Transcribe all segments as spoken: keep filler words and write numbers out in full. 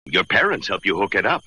Your parents help you hook it up.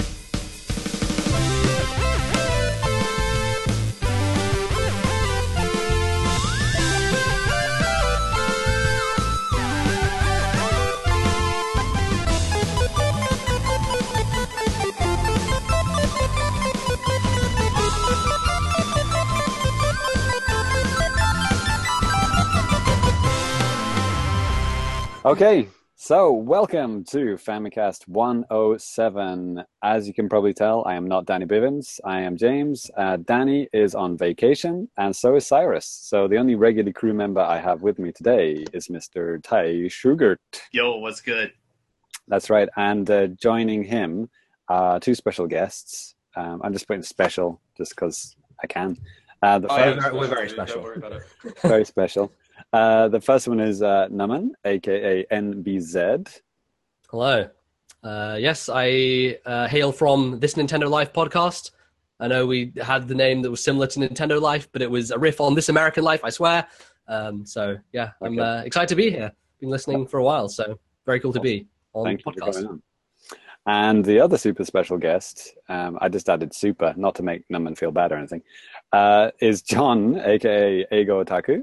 Okay, so welcome to Famicast one oh seven. As you can probably tell, I am not Danny Bivens. I am James. Uh, Danny is on vacation, and so is Cyrus. So the only regular crew member I have with me today is Mister Ty Schugert. Yo, what's good? That's right, and uh, joining him are two special guests. Um, I'm just putting special just because I can. Uh, the Oh, first, yeah, we're very dude, special. Don't worry about it. very special. Uh, the first one is uh, Naman, aka N B Z. Hello. Uh, yes, I uh, hail from This Nintendo Life podcast. I know we had the name that was similar to Nintendo Life, but it was a riff on This American Life, I swear. Um, so, yeah, I'm Okay. uh, excited to be here. Been listening for a while, so very cool to be on Thank the you for podcast. coming on. And the other super special guest, um, I just added super, not to make Naman feel bad or anything, uh, is John, aka Ego Otaku.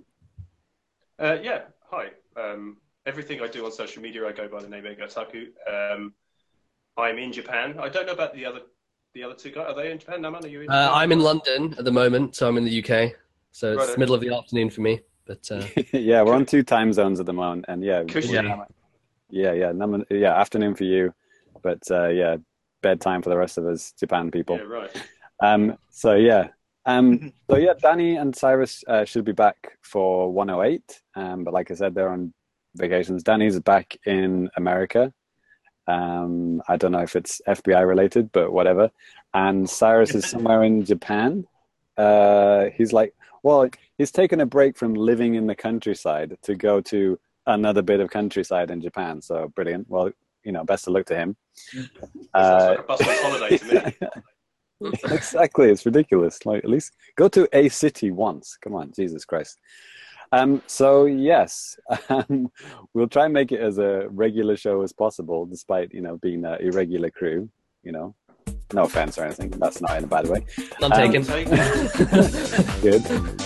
Uh, yeah, hi. Um, everything I do on social media, I go by the name Ego Taku. Um, I'm in Japan. I don't know about the other the other two guys. Are they in Japan? Naman, are you in Uh, Japan? I'm in London at the moment, so I'm in the U K. So it's Righto. the middle of the afternoon for me. But uh, Yeah, we're on two time zones at the moment, and yeah, Cushy. Naman- yeah, yeah, Naman, yeah, afternoon for you, but uh, yeah, bedtime for the rest of us Japan people. Yeah, right. Um, so yeah, um, so yeah, Danny and Cyrus uh, should be back for one oh eight. Um, but like I said, they're on vacations. Danny's back in America. Um, I don't know if it's F B I related, but whatever. And Cyrus is somewhere in Japan. Uh, he's like, well, he's taken a break from living in the countryside to go to another bit of countryside in Japan. So brilliant. Well, you know, best of luck to him. That sounds Uh, like a busman's holiday to me. Exactly, it's ridiculous. Like, at least go to a city once. Come on, Jesus Christ. Um, so yes, um, we'll try and make it as a regular show as possible, despite you know being an irregular crew. You know, no offense or anything. That's not in a bad way. none Um, taken. Take- Good.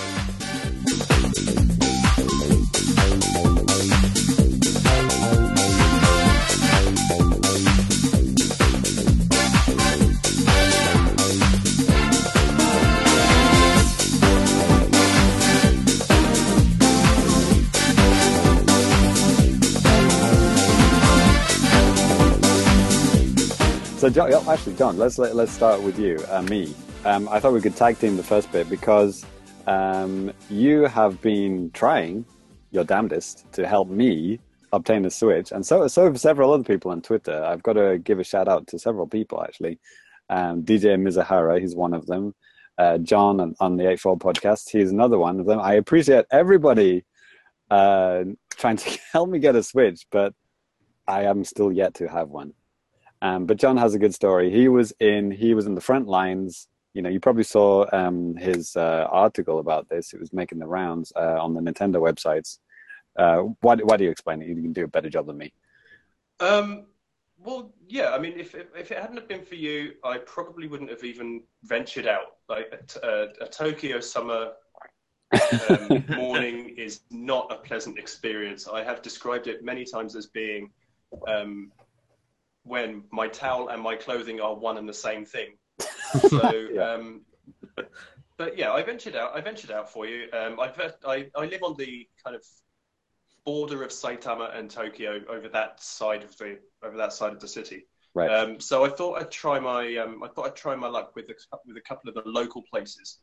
So, John, yeah, actually, John, let's let, let's start with you, uh, me. Um, I thought we could tag team the first bit because um, you have been trying your damnedest to help me obtain a Switch, and so so have several other people on Twitter. I've got to give a shout out to several people actually. Um, D J Mizuhara, he's one of them. Uh, John on, on the Eightfold podcast, he's another one of them. I appreciate everybody uh, trying to help me get a Switch, but I am still yet to have one. Um, but John has a good story. He was in he was in the front lines. You know, you probably saw um, his uh, article about this. It was making the rounds uh, on the Nintendo websites. Uh, why, why do you explain it? You can do a better job than me. Um, well, yeah. I mean, if, if if it hadn't have been for you, I probably wouldn't have even ventured out. Like a, t- a, a Tokyo summer um, morning is not a pleasant experience. I have described it many times as being um, when my towel and my clothing are one and the same thing. So, Yeah. um, but yeah, I ventured out. I ventured out for you. Um, I, I I live on the kind of border of Saitama and Tokyo, over that side of the over that side of the city. Right. Um, so I thought I'd try my um, I thought I'd try my luck with a, with a couple of the local places.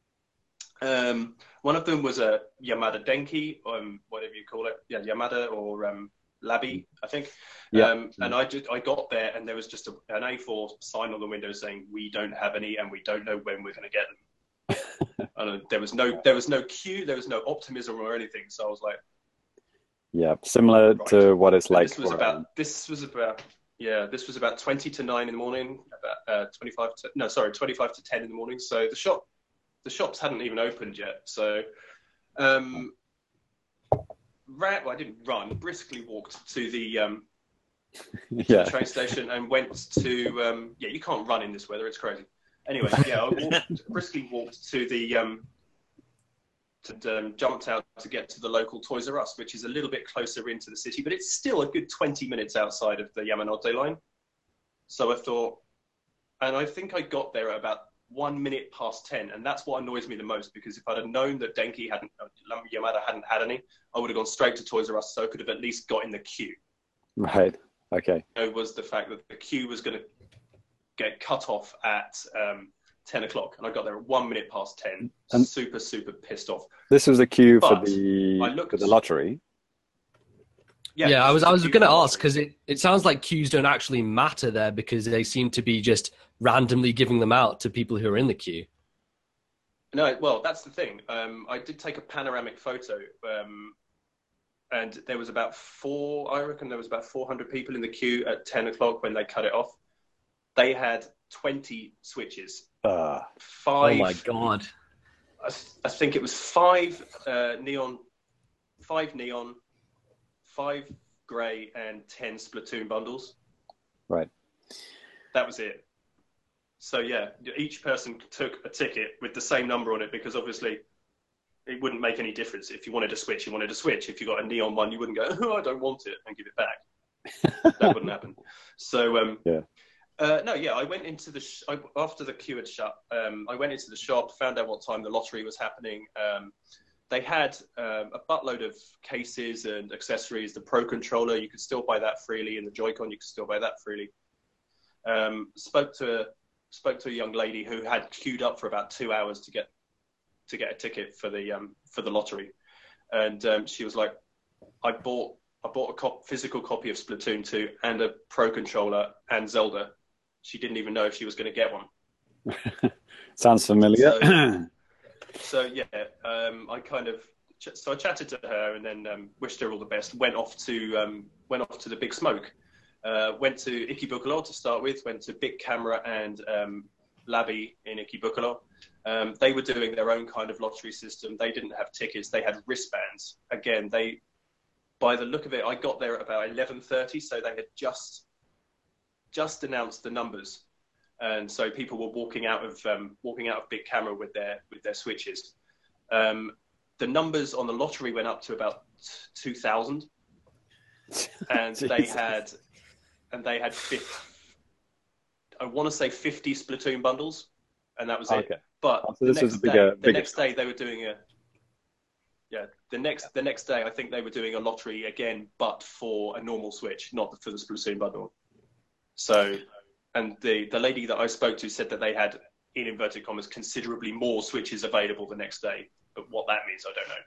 Um, one of them was a Yamada Denki, um, whatever you call it, yeah, Yamada or um, Labi, I think. Yeah. Um, and I just I got there and there was just a, an A four sign on the window saying we don't have any and we don't know when we're going to get them. And there was no there was no queue, there was no optimism or anything. So I was like, Yeah, similar right. to what it's And like. this was for, about um, this was about yeah this was about twenty to nine in the morning, about uh, twenty-five to no sorry twenty-five to ten in the morning. So the shop the shops hadn't even opened yet. So um, ran, well, I didn't run, briskly walked to the um, Yeah. the train station and went to, um, yeah, you can't run in this weather. It's crazy. Anyway, yeah, I walked, briskly walked to the, um, to, um, jumped out to get to the local Toys R Us, which is a little bit closer into the city, but it's still a good twenty minutes outside of the Yamanote line. So I thought, and I think I got there at about one minute past ten, and that's what annoys me the most, because if I'd have known that Denki hadn't, uh, Yamada hadn't had any, I would have gone straight to Toys R Us, so I could have at least got in the queue. Right. Okay. It was the fact that the queue was going to get cut off at um, ten o'clock, and I got there at one minute past ten. And super, super pissed off. This was a queue But for the I looked- for the lottery. Yeah, Yeah, I was I was queue going to for the ask, because it, it sounds like queues don't actually matter there, because they seem to be just randomly giving them out to people who are in the queue. No, well, that's the thing. Um, I did take a panoramic photo, um, and there was about four, I reckon there was about four hundred people in the queue at ten o'clock when they cut it off. They had twenty switches. Uh, Five, Oh my god. I, th- I think it was five uh, neon, five neon, five grey, and ten Splatoon bundles. right. That was it. So yeah, each person took a ticket with the same number on it, because obviously it wouldn't make any difference. If you wanted to switch, you wanted to switch. If you got a neon one, you wouldn't go, oh, I don't want it, and give it back. That wouldn't happen. So um, Yeah. Uh, no, yeah, I went into the, sh- I, after the queue had shut, um, I went into the shop, found out what time the lottery was happening. Um, they had um, a buttload of cases and accessories. The Pro Controller, you could still buy that freely, and the Joy-Con, you could still buy that freely. Um, spoke to spoke to a young lady who had queued up for about two hours to get to get a ticket for the um, for the lottery, and um, she was like, "I bought I bought a cop- physical copy of Splatoon two and a Pro Controller and Zelda." She didn't even know if she was going to get one. Sounds familiar. So, so yeah, um, I kind of ch- so I chatted to her and then um, wished her all the best. Went off to um, went off to the Big Smoke. Uh, went to Ikebukuro to start with. Went to Big Camera and um, Labby in Ikebukuro. Um, they were doing their own kind of lottery system. They didn't have tickets. They had wristbands. Again, they by the look of it, I got there at about eleven thirty, so they had just just announced the numbers, and so people were walking out of um, walking out of Big Camera with their with their switches. Um, the numbers on the lottery went up to about two thousand, and they had and they had fifty, I want to say fifty Splatoon bundles, and that was it. Okay. But So the this next was a bigger, day, the bigger next day they were doing a yeah the next the next day I think they were doing a lottery again, but for a normal Switch, not for the Splatoon bundle. So, and the, the lady that I spoke to said that they had, in inverted commas, considerably more Switches available the next day. But what that means, I don't know.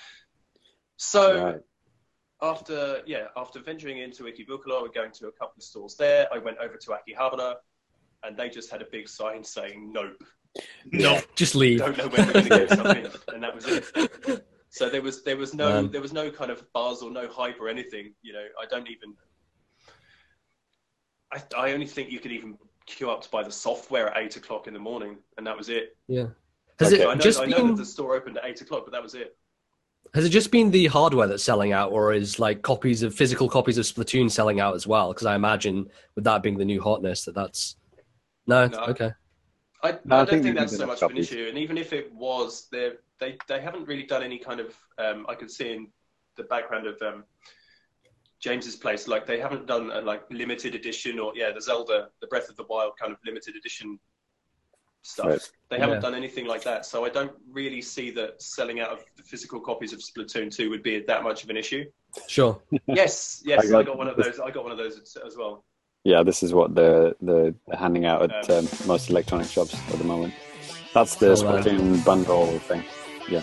So, Right. after yeah, after venturing into Ikebukuro and going to a couple of stores there, I went over to Akihabara, and they just had a big sign saying "Nope, No, just leave. don't know when we're going to get something," and that was it. So there was there was no Man. there was no kind of buzz or no hype or anything. You know, I don't even. I, I only think you could even queue up to buy the software at eight o'clock in the morning, and that was it. Yeah. Has Okay. So I it know, just I know been that the store opened at eight o'clock, but that was it. has it just been the hardware that's selling out, or is like copies of physical copies of Splatoon selling out as well? Because I imagine with that being the new hotness, that that's no, No. okay. I, No, I I don't think think, you that's can so get much of an copies. issue. And even if it was, they they they haven't really done any kind of. Um, I could see in the background of um, James's place, like they haven't done a like limited edition or yeah, the Zelda, the Breath of the Wild kind of limited edition stuff. Right. They haven't Yeah. done anything like that, so I don't really see that selling out of the physical copies of Splatoon two would be that much of an issue. Sure. Yes, yes, I I got got, one of those. I got one of those as- as well. Yeah, this is what they're, they're handing out at Um, um, most electronic shops at the moment. That's the Oh, wow. Splatoon bundle thing. Yeah.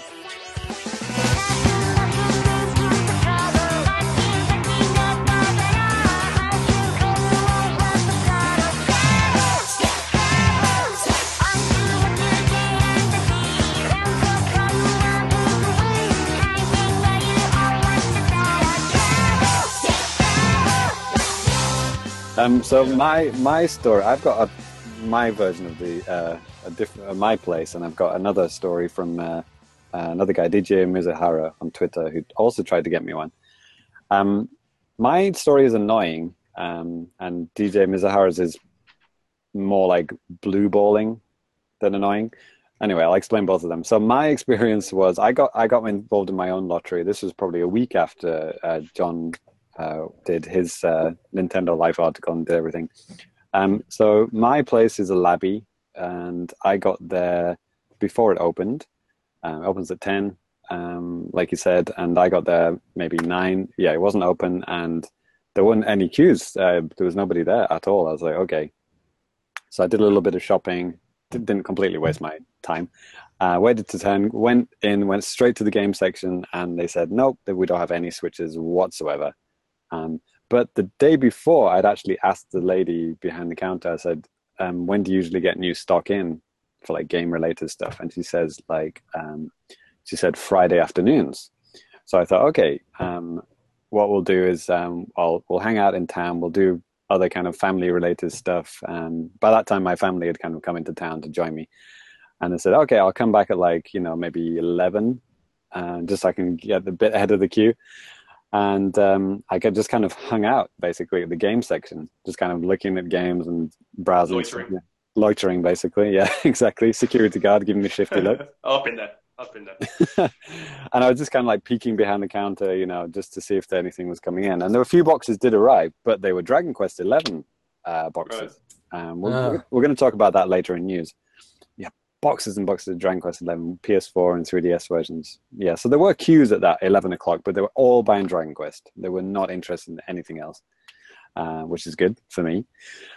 Um, so my my story, I've got a, my version of the uh, a different uh, my place, and I've got another story from uh, uh, another guy, D J Mizuhara on Twitter, who also tried to get me one. Um, my story is annoying, Um, and D J Mizuhara's is more like blue balling than annoying. Anyway, I'll explain both of them. So my experience was I got I got involved in my own lottery. This was probably a week after uh, John uh, did his uh, Nintendo Life article and did everything. Um, so my place is a Labby, and I got there before it opened. Um, it opens at ten, um, like you said, and I got there maybe nine. Yeah, it wasn't open, and there weren't any queues. Uh, there was nobody there at all. I was like, okay. So I did a little bit of shopping. Didn't completely waste my time. Uh, waited to ten, went in, went straight to the game section, and they said, nope, we don't have any switches whatsoever. Um, but the day before, I'd actually asked the lady behind the counter, I said, um, when do you usually get new stock in for like game-related stuff? And she says, like, um, she said Friday afternoons. So I thought, okay, um, what we'll do is um, I'll, we'll hang out in town, we'll do other kind of family related stuff. And by that time, my family had kind of come into town to join me. And I said, okay, I'll come back at like, you know, maybe eleven, uh, just so I can get a bit ahead of the queue. And um, I could just kind of hung out basically at the game section, just kind of looking at games and browsing. Loitering. Yeah. Loitering, basically. Yeah, exactly. Security guard giving me a shifty look. Up in there. Up in there. And I was just kind of like peeking behind the counter, you know, just to see if anything was coming in. And there were a few boxes did arrive, but they were Dragon Quest eleven uh, boxes. Right. Um, we're Ah. we're, we're going to talk about that later in news. Yeah, boxes and boxes of Dragon Quest eleven, P S four and three D S versions. Yeah, so there were queues at that eleven o'clock, but they were all buying Dragon Quest. They were not interested in anything else, uh, which is good for me.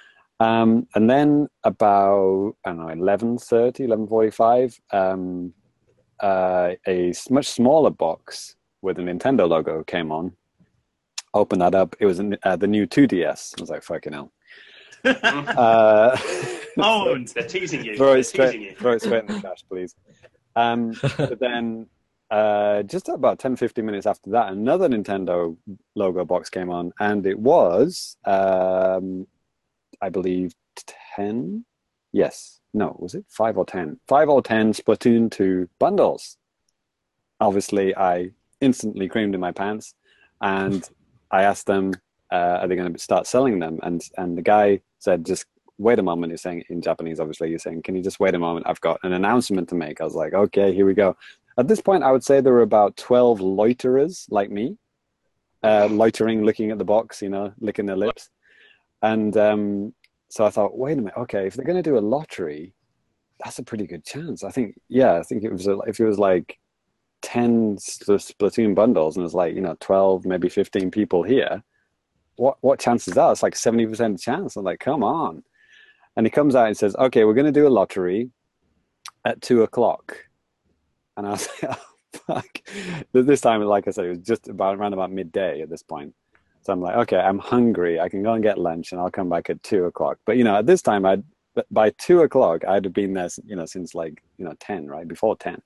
Um, and then about, I don't know, eleven thirty, eleven forty-five, um, uh, a much smaller box with a Nintendo logo came on. Opened that up. It was in, uh, the new two D S. I was like, fucking hell. uh, Oh, they're teasing you. throw, They're it straight, teasing you. throw it straight in the trash, please. Um, but then uh, just about ten, fifteen minutes after that, another Nintendo logo box came on, and it was, um, I believe, ten? Yes. No, was it five or ten? Five or ten Splatoon two bundles. Obviously, I instantly creamed in my pants, and I asked them, uh, are they going to start selling them? And and the guy said, just wait a moment. He's saying in Japanese, obviously. He's saying, can you just wait a moment? I've got an announcement to make. I was like, okay, here we go. At this point, I would say there were about twelve loiterers like me, uh, loitering, looking at the box, you know, licking their lips. And um, so I thought, wait a minute, okay, if they're going to do a lottery, that's a pretty good chance. I think, yeah, I think it was, a, if it was like ten Splatoon bundles and it's like, you know, twelve, maybe fifteen people here, what what chance is that? It's like seventy percent chance. I'm like, come on. And he comes out and says, okay, we're going to do a lottery at two o'clock. And I was like, oh, fuck. This time, like I said, it was just about around about midday at this point. So I'm like, okay, I'm hungry. I can go and get lunch and I'll come back at two o'clock. But, you know, at this time, I'd by two o'clock, I'd have been there, you know, since like, you know, ten, right? Before ten.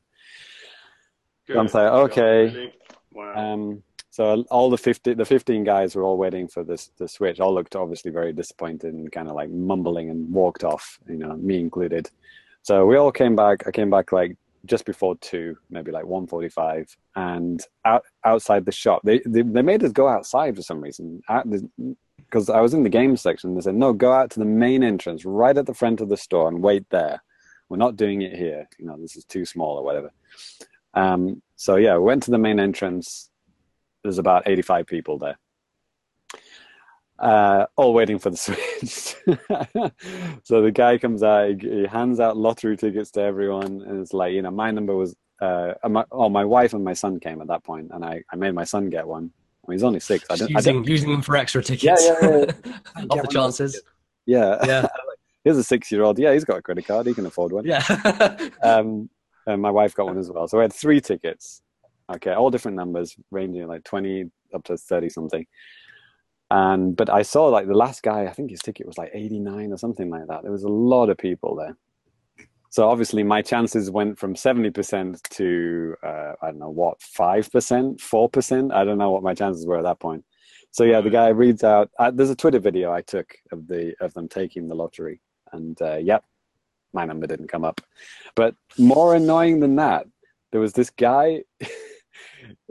So I'm like, okay. Really? Wow. Um, so all the fifty, the fifteen guys were all waiting for this, the Switch. All looked obviously very disappointed and kind of like mumbling and walked off, you know, me included. So we all came back. I came back like just before two, maybe like one forty-five, and out, outside the shop, they, they they made us go outside for some reason. Because I was in the game section, they said, no, go out to the main entrance, right at the front of the store, and wait there. We're not doing it here. You know, this is too small or whatever. Um, so yeah, we went to the main entrance. There's about eighty-five people there, uh, all waiting for the Switch. So the guy comes out, he, he hands out lottery tickets to everyone, and it's like, you know, my number was, uh, my, oh, my wife and my son came at that point, and I, I made my son get one. I mean, he's only six. I don't, using, I don't, using them for extra tickets. Yeah, yeah, yeah. Of the chances. Yeah. Yeah. Here's a six-year-old. Yeah, he's got a credit card. He can afford one. Yeah. um, and my wife got one as well. So we had three tickets. Okay, all different numbers, ranging like twenty up to thirty something. And but I saw like the last guy, I think his ticket was like eighty-nine or something like that. There was a lot of people there. So obviously my chances went from seventy percent to, uh, I don't know what, five percent, four percent? I don't know what my chances were at that point. So yeah, the guy reads out, uh, there's a Twitter video I took of the of them taking the lottery. And uh, yep, my number didn't come up. But more annoying than that, there was this guy,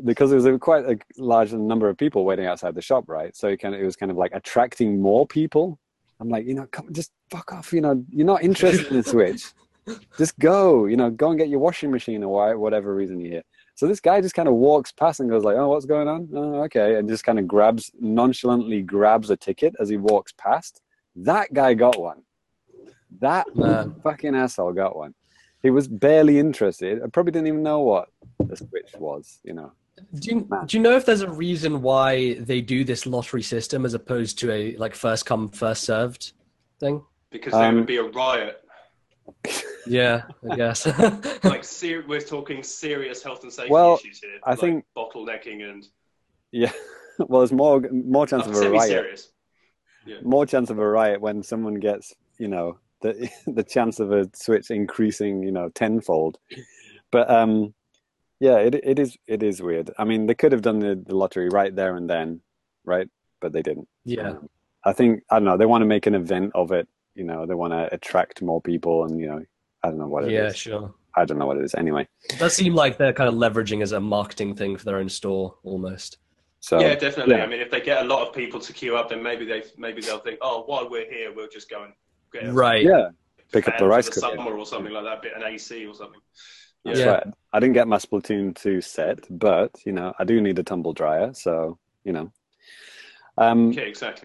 because there was a, quite a large number of people waiting outside the shop, right? So it kind of, it was kind of like attracting more people. I'm like, you know, come, just fuck off. You know, you're not interested in the Switch. Just go, you know, go and get your washing machine or whatever reason you're here. So this guy just kind of walks past and goes like, oh, what's going on? Oh, okay. And just kind of grabs, nonchalantly grabs a ticket as he walks past. That guy got one. That Man. fucking asshole got one. He was barely interested. I probably didn't even know what the Switch was, you know. Do you, do you know if there's a reason why they do this lottery system as opposed to a like first come, first served thing? Because there um, would be a riot. Yeah, I guess. Like ser- we're talking serious health and safety well, issues here. I like think bottlenecking and yeah. Well, there's more more chance of a riot. Yeah. More chance of a riot when someone gets, you know, the the chance of a Switch increasing, you know, tenfold. But um, yeah, it it is it is weird. I mean, they could have done the, the lottery right there and then, right? But they didn't. Yeah. Um, I think I don't know. They want to make an event of it. You know, they want to attract more people, and you know, I don't know what it yeah, is. Yeah, sure. I don't know what it is. Anyway, it does seem like they're kind of leveraging as a marketing thing for their own store, almost. So yeah, definitely. Yeah. I mean, if they get a lot of people to queue up, then maybe they maybe they'll think, oh, while we're here, we'll just go and get a right. Yeah, pick up the rice the cooker summer or something like that, bit an A C or something. That's yeah. right. I didn't get my Splatoon two set, but you know, I do need a tumble dryer, so you know. Um, okay, exactly.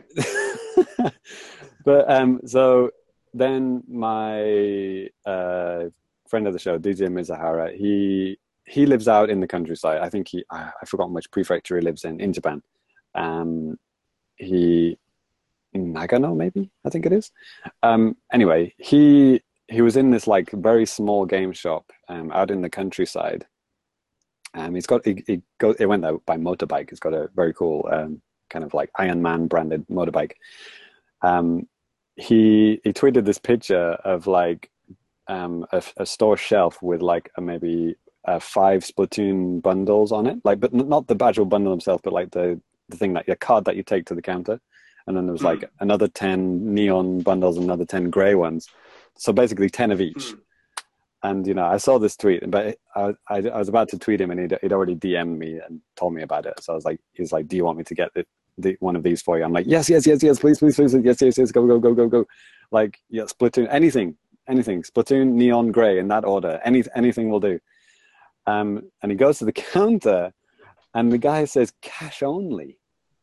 But um, so then my uh, friend of the show, D J Mizuhara, he he lives out in the countryside. I think he I, I forgot which prefecture he lives in in Japan. Um, he in Nagano, maybe I think it is. Um, anyway, he he was in this like very small game shop um, out in the countryside. Um, he's got he, he go he went there by motorbike. He's got a very cool um, kind of like Iron Man branded motorbike. Um, he he tweeted this picture of like um, a, a store shelf with like a, maybe uh, five Splatoon bundles on it, like but not the actual bundle themselves, but like the the thing that your card that you take to the counter, and then there was like mm. another ten neon bundles, another ten grey ones, so basically ten of each. Mm. And you know, I saw this tweet, but I, I, I was about to tweet him, and he'd, he'd already D M'd me and told me about it. So I was like, he's like, "Do you want me to get the, the one of these for you?" I'm like, "Yes, yes, yes, yes, please, please, please, yes, yes, yes, go, go, go, go, go." Like, yeah, Splatoon, anything, anything, Splatoon, neon grey in that order, any anything will do. Um, and he goes to the counter, and the guy says, "Cash only,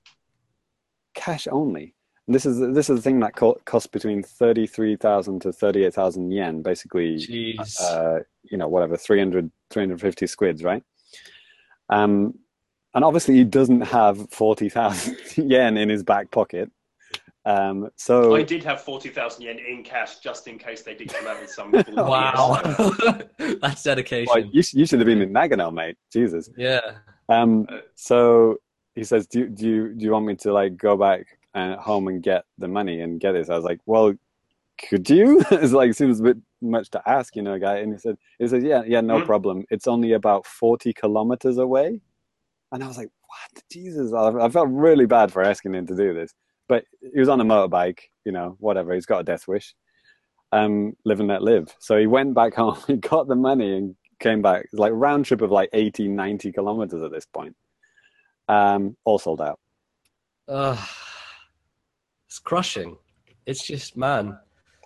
cash only." And this is this is the thing that co- costs between thirty-three thousand to thirty-eight thousand yen, basically. Jeez. Uh, you know, whatever, three hundred, three hundred fifty squids, right? Um, and obviously he doesn't have forty thousand yen in his back pocket. Um, so I did have forty thousand yen in cash just in case they did come out with some. Wow, that's dedication. Well, you, you should have been in Nagano, mate. Jesus. Yeah. Um. So he says, "Do do you do you want me to like go back uh, home and get the money and get this?" I was like, "Well, could you?" It's like, it seems a bit much to ask, you know, guy. And he said, "He said, yeah, yeah, no mm-hmm. problem. It's only about forty kilometers away." And I was like, "What? Jesus!" I, I felt really bad for asking him to do this, but he was on a motorbike, you know, whatever. He's got a death wish. Um, live and let live. So he went back home. He got the money and came back. It's like a round trip of like eighty, ninety kilometers at this point. Um, all sold out. Uh, it's crushing. It's just, man.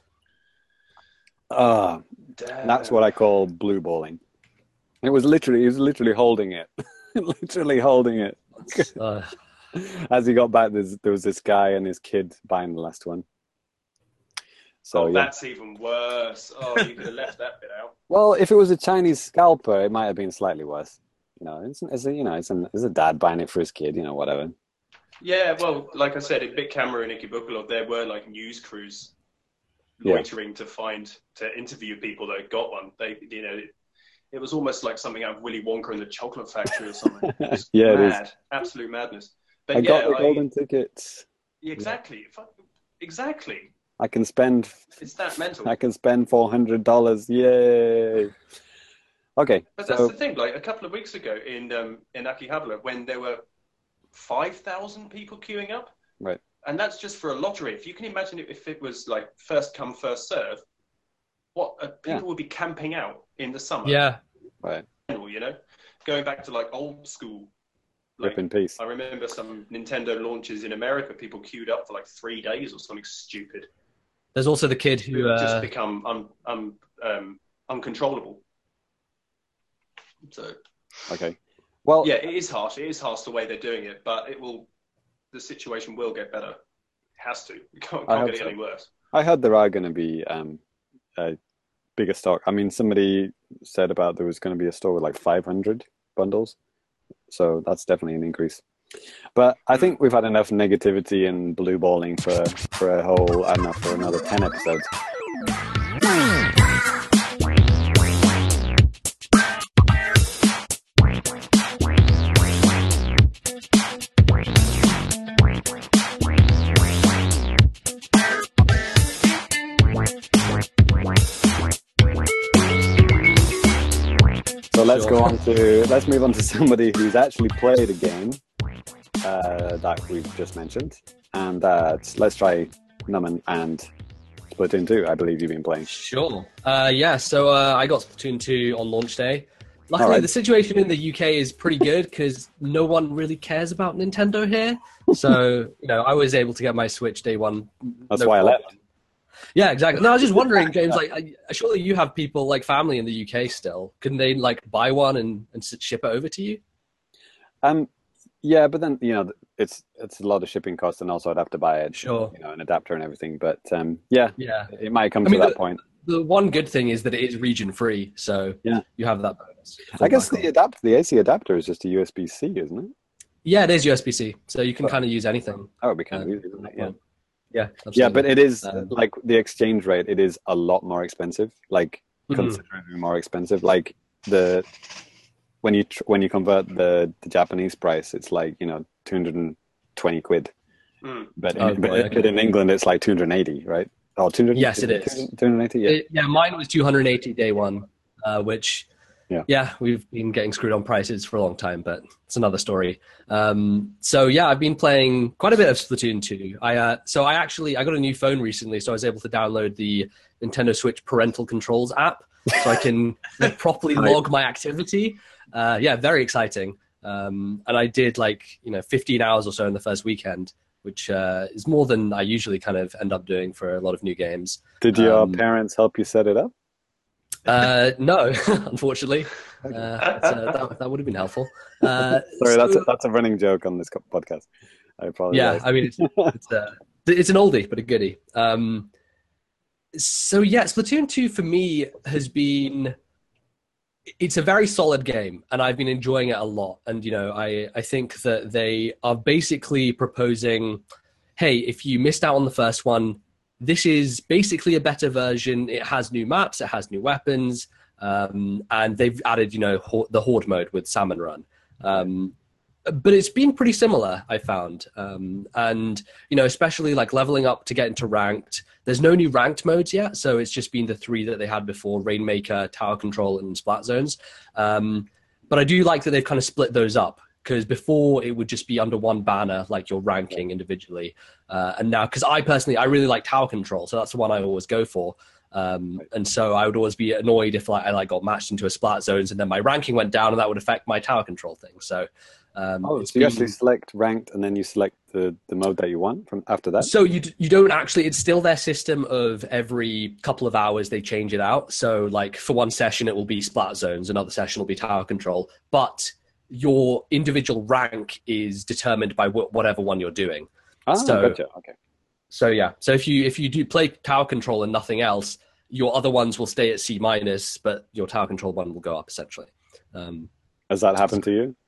Uh, that's what I call blue balling. It was literally, he was literally holding it. literally holding it. Uh, As he got back, there was this guy and his kid buying the last one. So, oh, yeah. That's even worse. Oh, you could have left that bit out. Well, if it was a Chinese scalper, it might have been slightly worse. You know, it's, it's a, you know, it's, an, it's a dad buying it for his kid, you know, whatever. Yeah, well, like I said, in Big Camera and Ikebukuro, there were like news crews loitering yeah. to find, to interview people that got one. They, you know, it, it was almost like something out of Willy Wonka and the Chocolate Factory or something. It was yeah, mad, it is. Absolute madness. But I yeah, got the I, golden tickets. Exactly. Yeah. Exactly. I can spend. It's that mental. I can spend four hundred dollars. Yay! Okay. But so, that's the thing. Like a couple of weeks ago in um, in Akihabara, when there were five thousand people queuing up, right? And that's just for a lottery. If you can imagine it, if it was like first come first serve, what uh, people yeah. would be camping out in the summer. Yeah. Right. You know, going back to like old school Like, Rip in peace. I remember some Nintendo launches in America, people queued up for like three days or something stupid. There's also the kid who It just uh, become un, un, um, uncontrollable. So, Okay. Well, yeah, it is harsh. It is harsh the way they're doing it, but it will. The situation will get better. It has to. You can't, I can't hope get it so. any worse. I heard there are going to be um, a bigger stock. I mean, somebody said about there was going to be a store with like five hundred bundles. So that's definitely an increase. But I think we've had enough negativity and blue balling for, for a whole, I don't know, for another ten episodes. So let's Sure. go on to, let's move on to somebody who's actually played a game uh, that we've just mentioned. And that's, let's try Numan and Splatoon two, I believe you've been playing. Sure. Uh, yeah, so uh, I got Splatoon two on launch day. Luckily, Alright. the situation in the U K is pretty good because no one really cares about Nintendo here. So, you know, I was able to get my Switch day one. That's no why problem. I left. Yeah, exactly. No, I was just wondering, James, like, I- surely you have people, like, family in the U K still. Couldn't they, like, buy one and, and s- ship it over to you? Um, yeah, but then, you know, it's it's a lot of shipping costs, and also I'd have to buy it, Sure. you know, an adapter and everything. But um, yeah, Yeah. it might come I to mean, that the- point. The one good thing is that it is region free, so Yeah. you have that bonus. to I fall guess back the on. adapt the A C adapter is just a U S B C, isn't it? Yeah, it is U S B C, so you can Oh. kind of use anything. That would be kind Um, of easy, isn't it? Yeah. Yeah, absolutely. Yeah, but it is Um, like the exchange rate. It is a lot more expensive, like Mhm. considerably more expensive. Like the when you tr- when you convert the, the Japanese price, it's like you know two hundred and twenty quid. Mm. But in, Oh, but, boy, but okay. in England, it's like two hundred and eighty, right? Oh, two hundred. Yes, it is. Two hundred eighty. Yeah. It- yeah, mine was two hundred eighty day one, uh, which, Yeah. yeah. we've been getting screwed on prices for a long time, but it's another story. Um, so yeah, I've been playing quite a bit of Splatoon two. I uh, so I actually I got a new phone recently, so I was able to download the Nintendo Switch parental controls app, so I can like, properly Right. log my activity. Uh, yeah, very exciting. Um, and I did like you know fifteen hours or so in the first weekend, which uh, is more than I usually kind of end up doing for a lot of new games. Did your Um, parents help you set it up? Uh, no, unfortunately. Uh, that's, uh, that, that would have been helpful. Uh, Sorry, that's a, so- that's a running joke on this co- podcast. I yeah, apologize. I mean, it's, it's, uh, it's an oldie, but a goodie. Um, so yeah, Splatoon two for me has been, it's a very solid game and I've been enjoying it a lot. And, you know, I, I think that they are basically proposing, hey, if you missed out on the first one, this is basically a better version. It has new maps, it has new weapons, um, and they've added, you know, ho- the Horde mode with Salmon Run. Um, but it's been pretty similar, I found. Um, and, you know, especially like leveling up to get into ranked. There's no new ranked modes yet, so it's just been the three that they had before, Rainmaker, Tower Control, and Splat Zones. Um, but I do like that they've kind of split those up, because before it would just be under one banner, like your ranking individually. Uh, and now, because I personally, I really like Tower Control, so that's the one I always go for. Um, and so I would always be annoyed if like, I like got matched into a Splat Zones and then my ranking went down and that would affect my Tower Control thing. So um, Oh, it's so you been- actually select ranked and then you select the, the mode that you want from after that? So you d- you don't actually. It's still their system of every couple of hours they change it out. So like for one session it will be Splat Zones, another session will be Tower Control, but your individual rank is determined by wh- whatever one you're doing. Ah, so- gotcha. Okay. So yeah, so if you if you do play Tower Control and nothing else, your other ones will stay at C minus, but your Tower Control one will go up essentially. Um, Has that happened to you?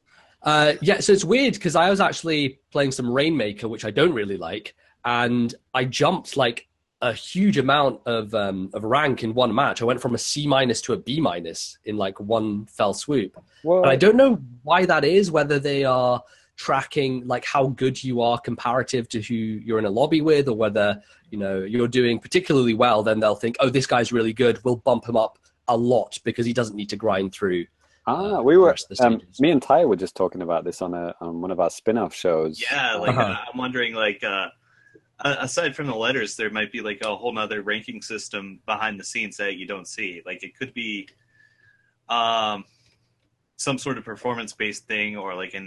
Uh, yeah, so it's weird because I was actually playing some Rainmaker, which I don't really like, and I jumped like a huge amount of um, of rank in one match. I went from a C minus to a B minus in like one fell swoop, Well, and I don't know why that is. Whether they are tracking like how good you are comparative to who you're in a lobby with, or whether you know you're doing particularly well, then they'll think, oh, this guy's really good. We'll bump him up a lot because he doesn't need to grind through. ah, uh, we the were. rest of the Um, stages. me and Ty were just talking about this on a on one of our spin-off shows. Yeah, like Uh-huh. uh, I'm wondering, like uh, a- aside from the letters, there might be like a whole nother ranking system behind the scenes that you don't see. Like it could be um, some sort of performance-based thing, or like an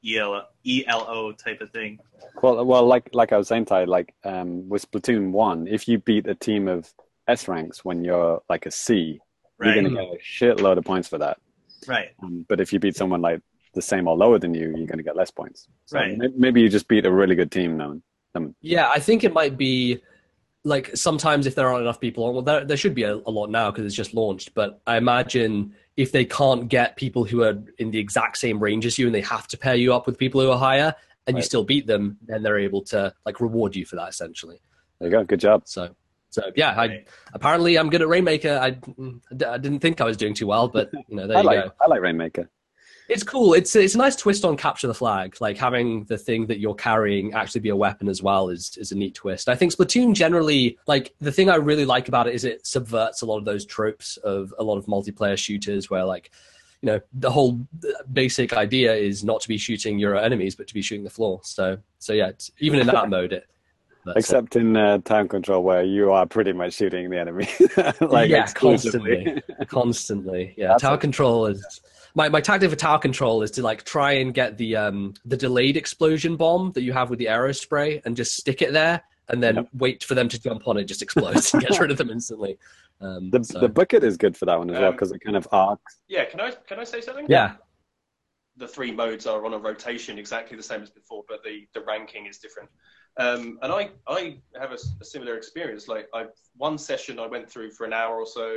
E L E L O type of thing. Well, well, like like I was saying, Ty, like um, with Splatoon one, if you beat a team of S ranks when you're like a C, Right. you're going to get a shitload of points for that. Right. Um, but if you beat someone like the same or lower than you, you're going to get less points. So Right. may- maybe you just beat a really good team now. Um, Yeah, I think it might be like sometimes if there aren't enough people on, well, there, there should be a, a lot now because it's just launched. But I imagine if they can't get people who are in the exact same range as you and they have to pair you up with people who are higher and you Right. still beat them, then they're able to like reward you for that essentially. there you go. Good job. So, so yeah, I Right. apparently I'm good at Rainmaker. I, I didn't think I was doing too well, but you know, there I you like go. I like Rainmaker. It's cool. It's it's a nice twist on capture the flag. Like having the thing that you're carrying actually be a weapon as well is is a neat twist. I think Splatoon generally, like the thing I really like about it is it subverts a lot of those tropes of a lot of multiplayer shooters where like, you know, the whole basic idea is not to be shooting your enemies but to be shooting the floor. So so yeah, it's, even in that mode it. But, Except in uh, Town Control, where you are pretty much shooting the enemy, like yeah, exclusively. constantly, constantly. Yeah, That's tower it. control is my my tactic for tower control is to like try and get the um the delayed explosion bomb that you have with the arrow spray and just stick it there and then Yep. wait for them to jump on it, just explodes and gets rid of them instantly. Um, The so- the bucket is good for that one as well Um, because it kind of arcs. Yeah, can I can I say something? yeah, The three modes are on a rotation exactly the same as before, but the, the ranking is different. Um, and I, I have a, a similar experience. Like I, one session I went through for an hour or so,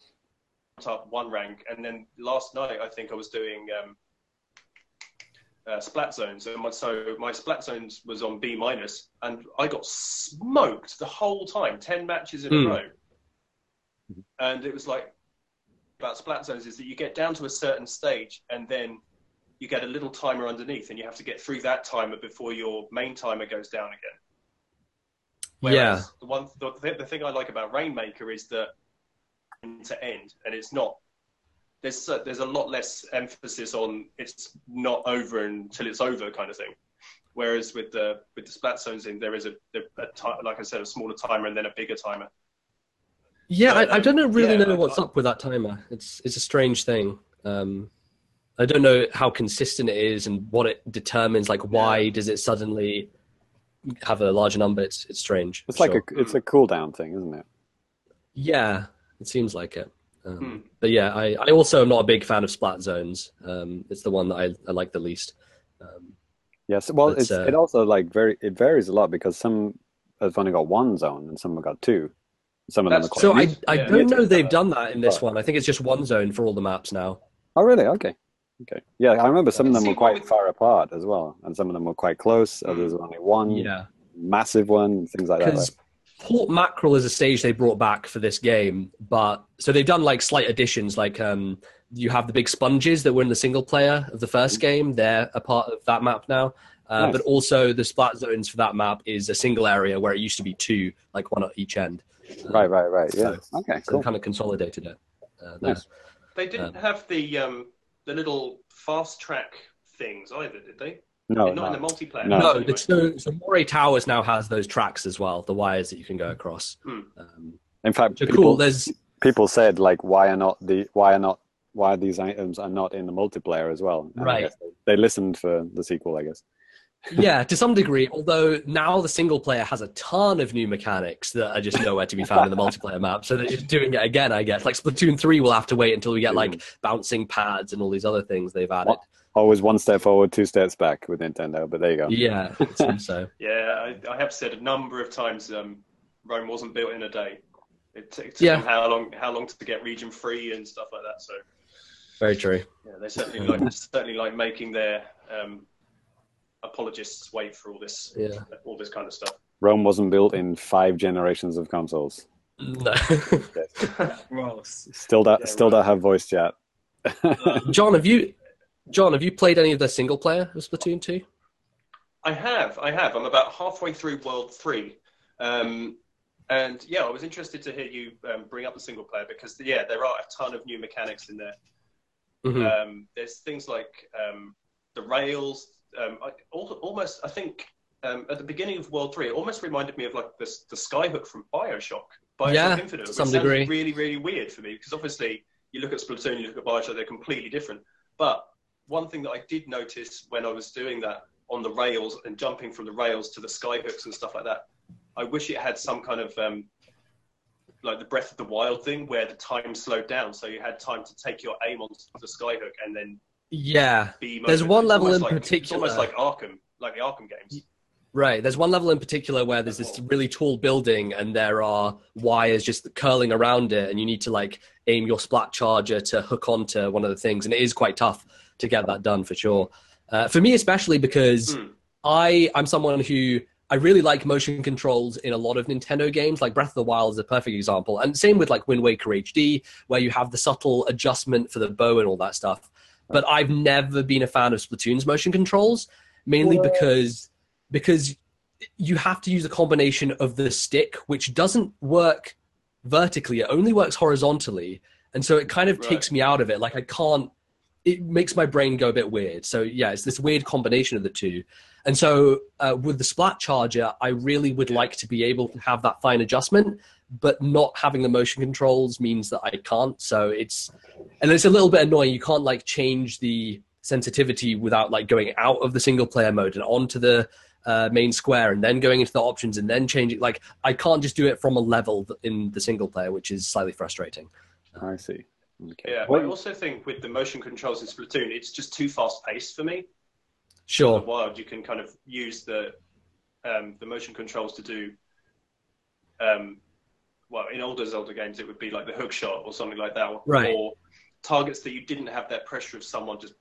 up one rank, and then last night I think I was doing um, uh, splat zones, and my, so my splat zones was on B minus, and I got smoked the whole time, ten matches in Hmm. a row, and it was like about splat zones is that you get down to a certain stage, and then you get a little timer underneath, and you have to get through that timer before your main timer goes down again. Whereas yeah, the one the, the thing I like about Rainmaker is that end to end, and it's not. There's a, there's a lot less emphasis on it's not over until it's over kind of thing. Whereas with the with the splat zones in, there is a, a, a ti- like I said, a smaller timer and then a bigger timer. yeah. But, I, I don't know, really yeah, know I- what's up with that timer. It's it's a strange thing. Um, I don't know how consistent it is and what it determines. Like, why does it suddenly have a larger number? It's it's strange. It's like Sure. a it's a cooldown thing, isn't it? Yeah, it seems like it. Um, Hmm. But yeah, I, I also am not a big fan of splat zones. Um, it's the one that I, I like the least. Um, Yes. Well, But, it's uh, it also like very it varies a lot because some have only got one zone and some have got two. Some of them are That's quite so I, useful. I Yeah. don't know Yeah. they've done that in this Oh. one. I think it's just one zone for all the maps now. Oh, really? Okay. Okay. Yeah, I remember some of them See, were quite what we- far apart as well, and some of them were quite close. Hmm. Others were only one Yeah, massive one, things like that. because Port Mackerel is a stage they brought back for this game, but so they've done like slight additions. Like um, you have the big sponges that were in the single player of the first game; they're a part of that map now. Uh, Nice. But also the splat zones for that map is a single area where it used to be two, like one at each end. Um, Right, right, right. Yeah. Okay, So cool. they kind of consolidated it. Uh, there. Nice. They didn't Um, have the um, the little fast track things either, did they? No, Not in no. the multiplayer. No. No, anyway. it's so, so Moray Towers now has those tracks as well, the wires that you can go across. Hmm. Um, In fact, so people, cool. There's people said like, why are not the why are not why these items are not in the multiplayer as well? And I Right. guess they, they listened for the sequel, I guess. yeah, to some degree. Although now the single player has a ton of new mechanics that are just nowhere to be found in the multiplayer map. So they're just doing it again, I guess. Like Splatoon three will have to wait until we get like bouncing pads and all these other things they've added. What? Always one step forward, two steps back with Nintendo. But there you go. Yeah, it seems so. Yeah, I, I have said a number of times um, Rome wasn't built in a day. It t- took Yeah. them how long how long to get region free and stuff like that. So Very true. yeah, they certainly like certainly like making their um, apologists wait for all this Yeah. all this kind of stuff. Rome wasn't built in five generations of consoles. No. Gross. Still, don't Yeah, still right. don't have voice chat. John, have you John, have you played any of the single player of Splatoon two? I have, I have. I'm about halfway through World Three, um, and yeah, I was interested to hear you um, bring up the single player because yeah, there are a ton of new mechanics in there. Mhm. Um, there's things like um, the rails. Um, I, al- almost, I think um, at the beginning of World Three, it almost reminded me of like the the skyhook from Bioshock. Bioshock Yeah, Infinite, to which some sounds degree. really, really weird for me because obviously you look at Splatoon, you look at Bioshock, they're completely different. But one thing that I did notice when I was doing that on the rails and jumping from the rails to the skyhooks and stuff like that, I wish it had some kind of um, like the Breath of the Wild thing where the time slowed down, so you had time to take your aim on the skyhook and then yeah. be There's one it's level in like, particular. It's almost like Arkham, like the Arkham games. Right. There's one level in particular where there's this really tall building and there are wires just curling around it, and you need to like aim your splat charger to hook onto one of the things, and it is quite tough to get that done for sure. Uh, for me, especially because mm. I I'm someone who I really like motion controls in a lot of Nintendo games. Like Breath of the Wild is a perfect example, and same with like Wind Waker H D, where you have the subtle adjustment for the bow and all that stuff. But I've never been a fan of Splatoon's motion controls, mainly what? because. because you have to use a combination of the stick, which doesn't work vertically. It only works horizontally. And so it kind of right. takes me out of it. Like I can't, it makes my brain go a bit weird. So yeah, it's this weird combination of the two. And so uh, with the splat charger, I really would like to be able to have that fine adjustment, but not having the motion controls means that I can't. So it's, and it's a little bit annoying. You can't like change the sensitivity without like going out of the single player mode and onto the Uh, main square and then going into the options and then changing. Like I can't just do it from a level in the single player, which is slightly frustrating. I see. Okay. Yeah, well, I also think with the motion controls in Splatoon, it's just too fast paced for me. Sure. In the Wild, you can kind of use the um, the motion controls to do. Um, well, in older Zelda games, it would be like the hook shot or something like that, or, right. or targets that you didn't have that pressure of someone just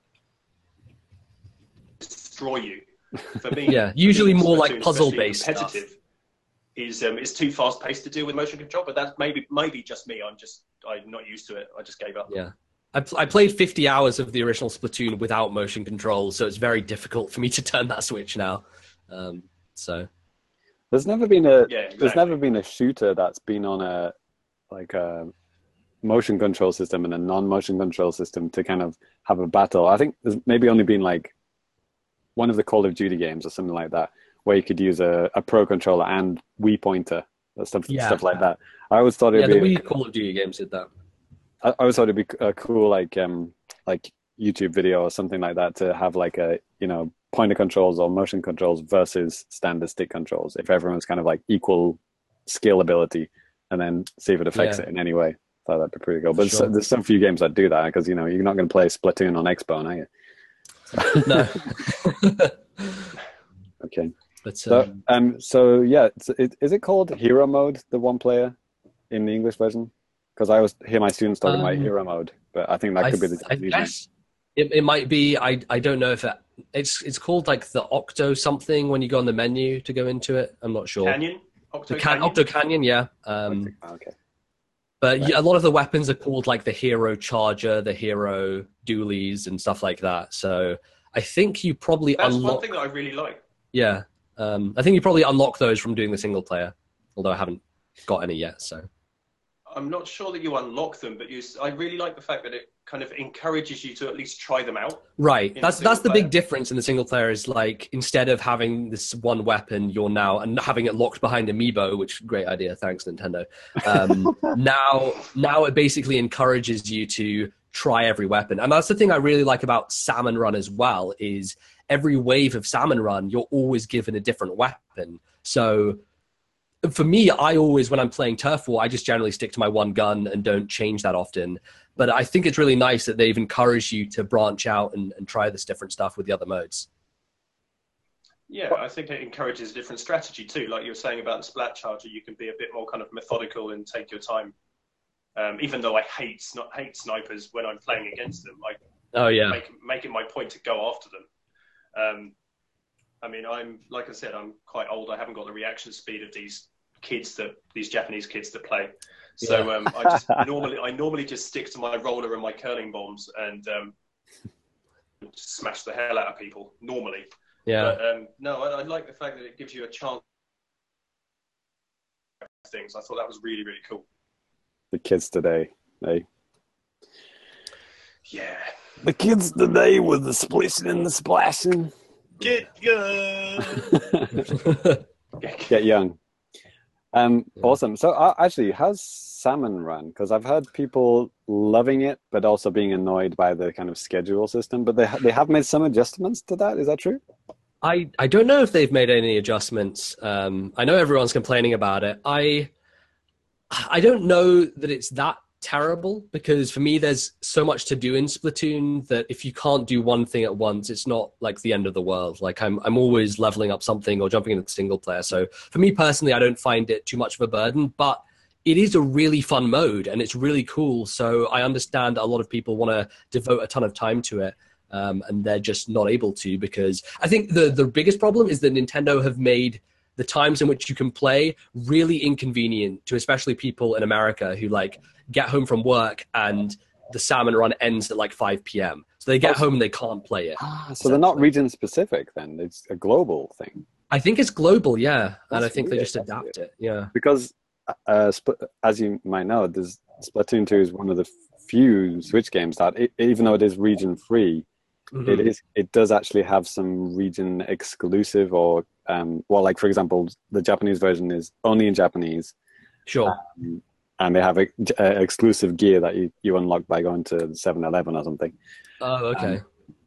destroy you. For me, yeah, usually more like puzzle-based competitive stuff. is um, is too fast-paced to deal with motion control. But that's maybe maybe just me. I'm just I'm not used to it. I just gave up. Yeah, I, I played fifty hours of the original Splatoon without motion control, so it's very difficult for me to turn that switch now. Um, so there's never been a yeah, exactly. there's never been a shooter that's been on a like a motion control system and a non-motion control system to kind of have a battle. I think there's maybe only been like one of the Call of Duty games or something like that, where you could use a, a pro controller and Wii pointer or stuff, yeah. stuff like that. I always thought it'd yeah, be the Wii Call of Duty games did that. I, I always thought it'd be a cool like um like YouTube video or something like that to have like a you know pointer controls or motion controls versus standard stick controls. If everyone's kind of like equal skill ability, and then see if it affects yeah. it in any way. I thought that'd be pretty cool. But sure. so, there's some few games that do that because you know you're not going to play Splatoon on Xbone, are you? No. Okay. But, um, so, um, so yeah, it's, it, is it called Hero Mode, the one player in the English version? Because I always hear my students talking um, about Hero Mode, but I think that could I, be the. I guess it, it might be. I I don't know if it, it's it's called like the Octo something when you go on the menu to go into it. I'm not sure. Canyon. Octo the can, Canyon. Octo Canyon, yeah. Um, okay. But right. yeah, a lot of the weapons are called like the Hero Charger, the Hero Dualies, and stuff like that. So I think you probably That's unlock. one thing that I really like. Yeah, um, I think you probably unlock those from doing the single player, although I haven't got any yet. So I'm not sure that you unlock them, but you. I really like the fact that it kind of encourages you to at least try them out. Right, that's that's the player. big difference in the single player. Is like instead of having this one weapon, you're now and having it locked behind Amiibo, which great idea, thanks Nintendo. Um, now, now it basically encourages you to try every weapon, and that's the thing I really like about Salmon Run as well. Is every wave of Salmon Run, you're always given a different weapon. So for me, I always, when I'm playing Turf War, I just generally stick to my one gun and don't change that often. But I think it's really nice that they've encouraged you to branch out and, and try this different stuff with the other modes. Yeah, I think it encourages different strategy too. Like you were saying about the Splat Charger, you can be a bit more kind of methodical and take your time. Um, even though I hate hate snipers when I'm playing against them, I oh yeah, make, make it my point to go after them. Um, I mean, I'm like I said, I'm quite old. I haven't got the reaction speed of these kids that these Japanese kids that play. So yeah. um, I just normally I normally just stick to my roller and my curling bombs and um, smash the hell out of people normally. Yeah. But um, no, I, I like the fact that it gives you a chance. Things I thought that was really really cool. The kids today, eh? Yeah. The kids today with the splishing and the splashing. Get young. Get young. Um, Yeah. Awesome. So uh, actually, how's Salmon Run? Because I've heard people loving it, but also being annoyed by the kind of schedule system. But they ha- they have made some adjustments to that. Is that true? I, I don't know if they've made any adjustments. Um, I know everyone's complaining about it. I I don't know that it's that terrible, because for me there's so much to do in Splatoon that if you can't do one thing at once, it's not like the end of the world. Like I'm I'm always leveling up something or jumping into the single player. So for me personally, I don't find it too much of a burden, but it is a really fun mode and it's really cool. So I understand a lot of people want to devote a ton of time to it. Um, and they're just not able to, because I think the, the biggest problem is that Nintendo have made the times in which you can play really inconvenient to especially people in America who like get home from work and the Salmon Run ends at like five p.m. So they get Oh, so- home and they can't play it. Ah, so they're not essentially. region specific then. It's a global thing. I think it's global, yeah. And I That's think they weird, just that's adapt it, yeah. Because uh, Spl- as you might know, there's Splatoon two is one of the few Switch games that, it, even though it is region free, Mhm. it is it does actually have some region exclusive or um, well, like for example, the Japanese version is only in Japanese, Sure. um, and they have a, a exclusive gear that you, you unlock by going to seven eleven or something. Oh, okay.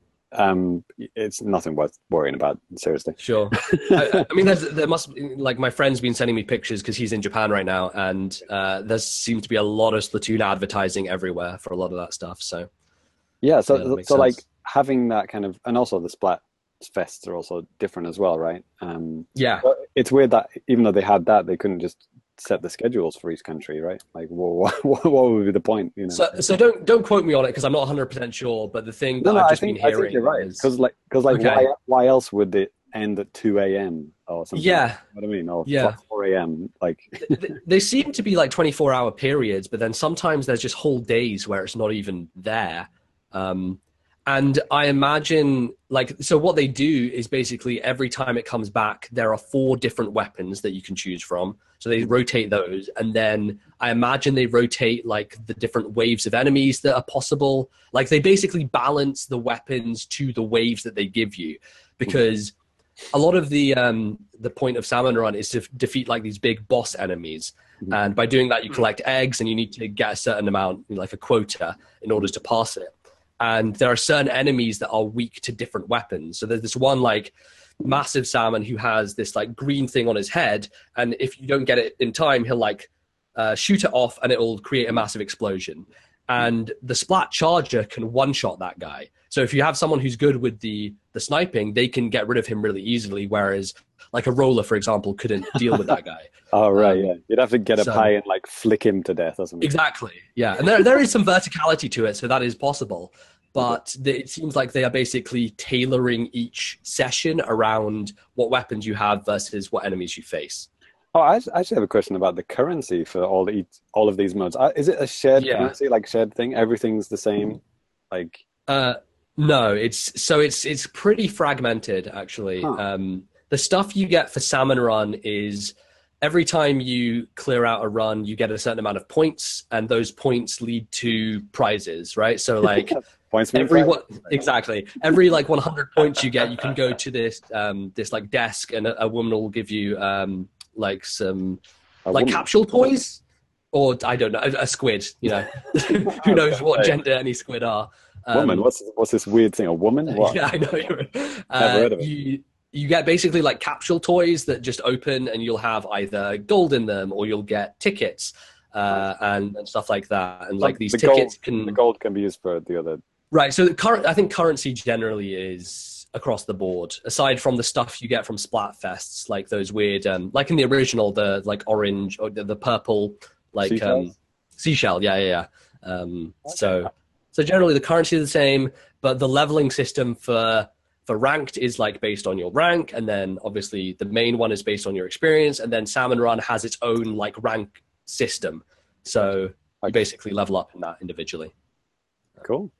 Um, it's nothing worth worrying about, seriously. Sure. I, I mean, there's, there must like my friend's been sending me pictures because he's in Japan right now, and uh, there seems to be a lot of Splatoon advertising everywhere for a lot of that stuff. So Yeah, so Yeah, that makes so like sense. having that kind of, and also the Splat fests are also different as well, right? Um, yeah, but it's weird that even though they had that, they couldn't just set the schedules for each country, right? Like, well, what, what would be the point? You know? so so don't don't quote me on it because I'm not one hundred percent sure. But the thing that no, no, I've I just think been I hearing think you're right, is because like because like Okay. why why else would it end at two a.m. or something? yeah, You know what I mean? Or Yeah. four a.m. Like, th- they seem to be like twenty-four hour periods, but then sometimes there's just whole days where it's not even there. Um, and I imagine, like, so what they do is basically every time it comes back, there are four different weapons that you can choose from. So they rotate those, and then I imagine they rotate like the different waves of enemies that are possible. Like they basically balance the weapons to the waves that they give you, because a lot of the um, the point of Salmon Run is to f- defeat like these big boss enemies, Mhm. and by doing that you collect eggs, and you need to get a certain amount, like a quota, in order to pass it. And there are certain enemies that are weak to different weapons. So there's this one like massive salmon who has this like green thing on his head, and if you don't get it in time, he'll like uh, shoot it off, and it will create a massive explosion. And the Splat Charger can one-shot that guy. So if you have someone who's good with the the sniping, they can get rid of him really easily. Whereas like a roller, for example, couldn't deal with that guy. oh right, Um, yeah, you'd have to get a so- pie and like flick him to death or something. Exactly. Yeah, and there there is some verticality to it, so that is possible. But the, it seems like they are basically tailoring each session around what weapons you have versus what enemies you face. Oh, I I actually have a question about the currency for all the all of these modes. Uh, Is it a shared Yeah. currency, like shared thing? Everything's the same, like. Uh, no, it's so it's it's pretty fragmented actually. Huh. Um, the stuff you get for Salmon Run is every time you clear out a run, you get a certain amount of points, and those points lead to prizes, right? So like. Points mean Every prize. what exactly? Every like one hundred points you get, you can go to this um this like desk, and a, a woman will give you um like some A like woman. capsule toys, or I don't know, a, a squid. You know, who knows what gender any squid are? Um, Woman, what's what's this weird thing? A woman? What? Yeah, I know. Uh, Never heard of it. You you get basically like capsule toys that just open, and you'll have either gold in them, or you'll get tickets uh, and, and stuff like that. And like these the tickets gold, can the gold can be used for the other. Right. So the current, I think currency generally is across the board, aside from the stuff you get from Splatfests, like those weird, um, like in the original, the like orange or the, the purple, like Seashells? um, seashell. Yeah, yeah, yeah. Um, so, so generally the currency is the same, but the leveling system for for ranked is like based on your rank, and then obviously the main one is based on your experience, and then Salmon Run has its own like rank system. So you Okay. basically level up in that individually. Cool.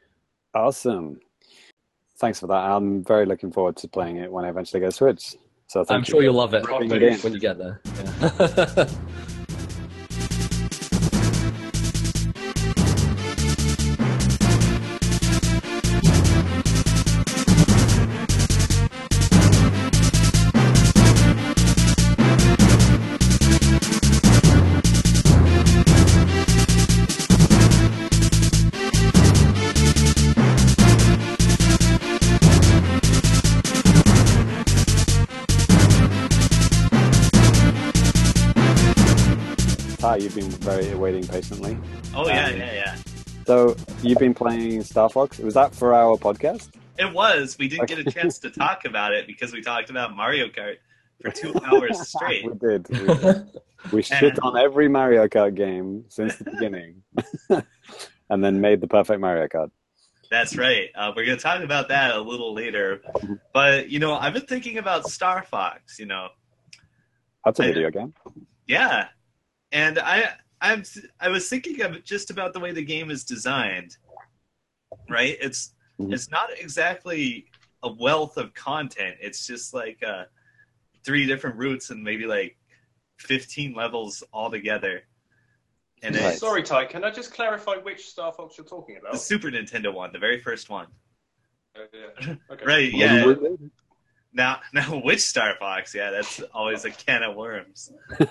Awesome. Thanks for that. I'm very looking forward to playing it when I eventually get a Switch. So thank I'm you sure you'll love it Bring it in. when you get there. Yeah. been very waiting patiently. Oh yeah, Um, yeah, yeah. So you've been playing Star Fox. Was that for our podcast? It was. We didn't get a chance to talk about it because we talked about Mario Kart for two hours straight. We did. We, did. we shit And- on every Mario Kart game since the beginning, and then made the perfect Mario Kart. That's right. Uh, we're going to talk about that a little later. But, you know, I've been thinking about Star Fox, you know. That's a I- video game. Yeah. And I I'm I was thinking of just about the way the game is designed. Right? It's Mhm. it's not exactly a wealth of content. It's just like uh, three different routes and maybe like fifteen levels altogether. And Right. it's Sorry, Ty, can I just clarify which Star Fox you're talking the about? Super Nintendo one, the very first one. Uh, yeah. Okay. Right, yeah. Now, now, which Star Fox? Yeah, that's always a can of worms.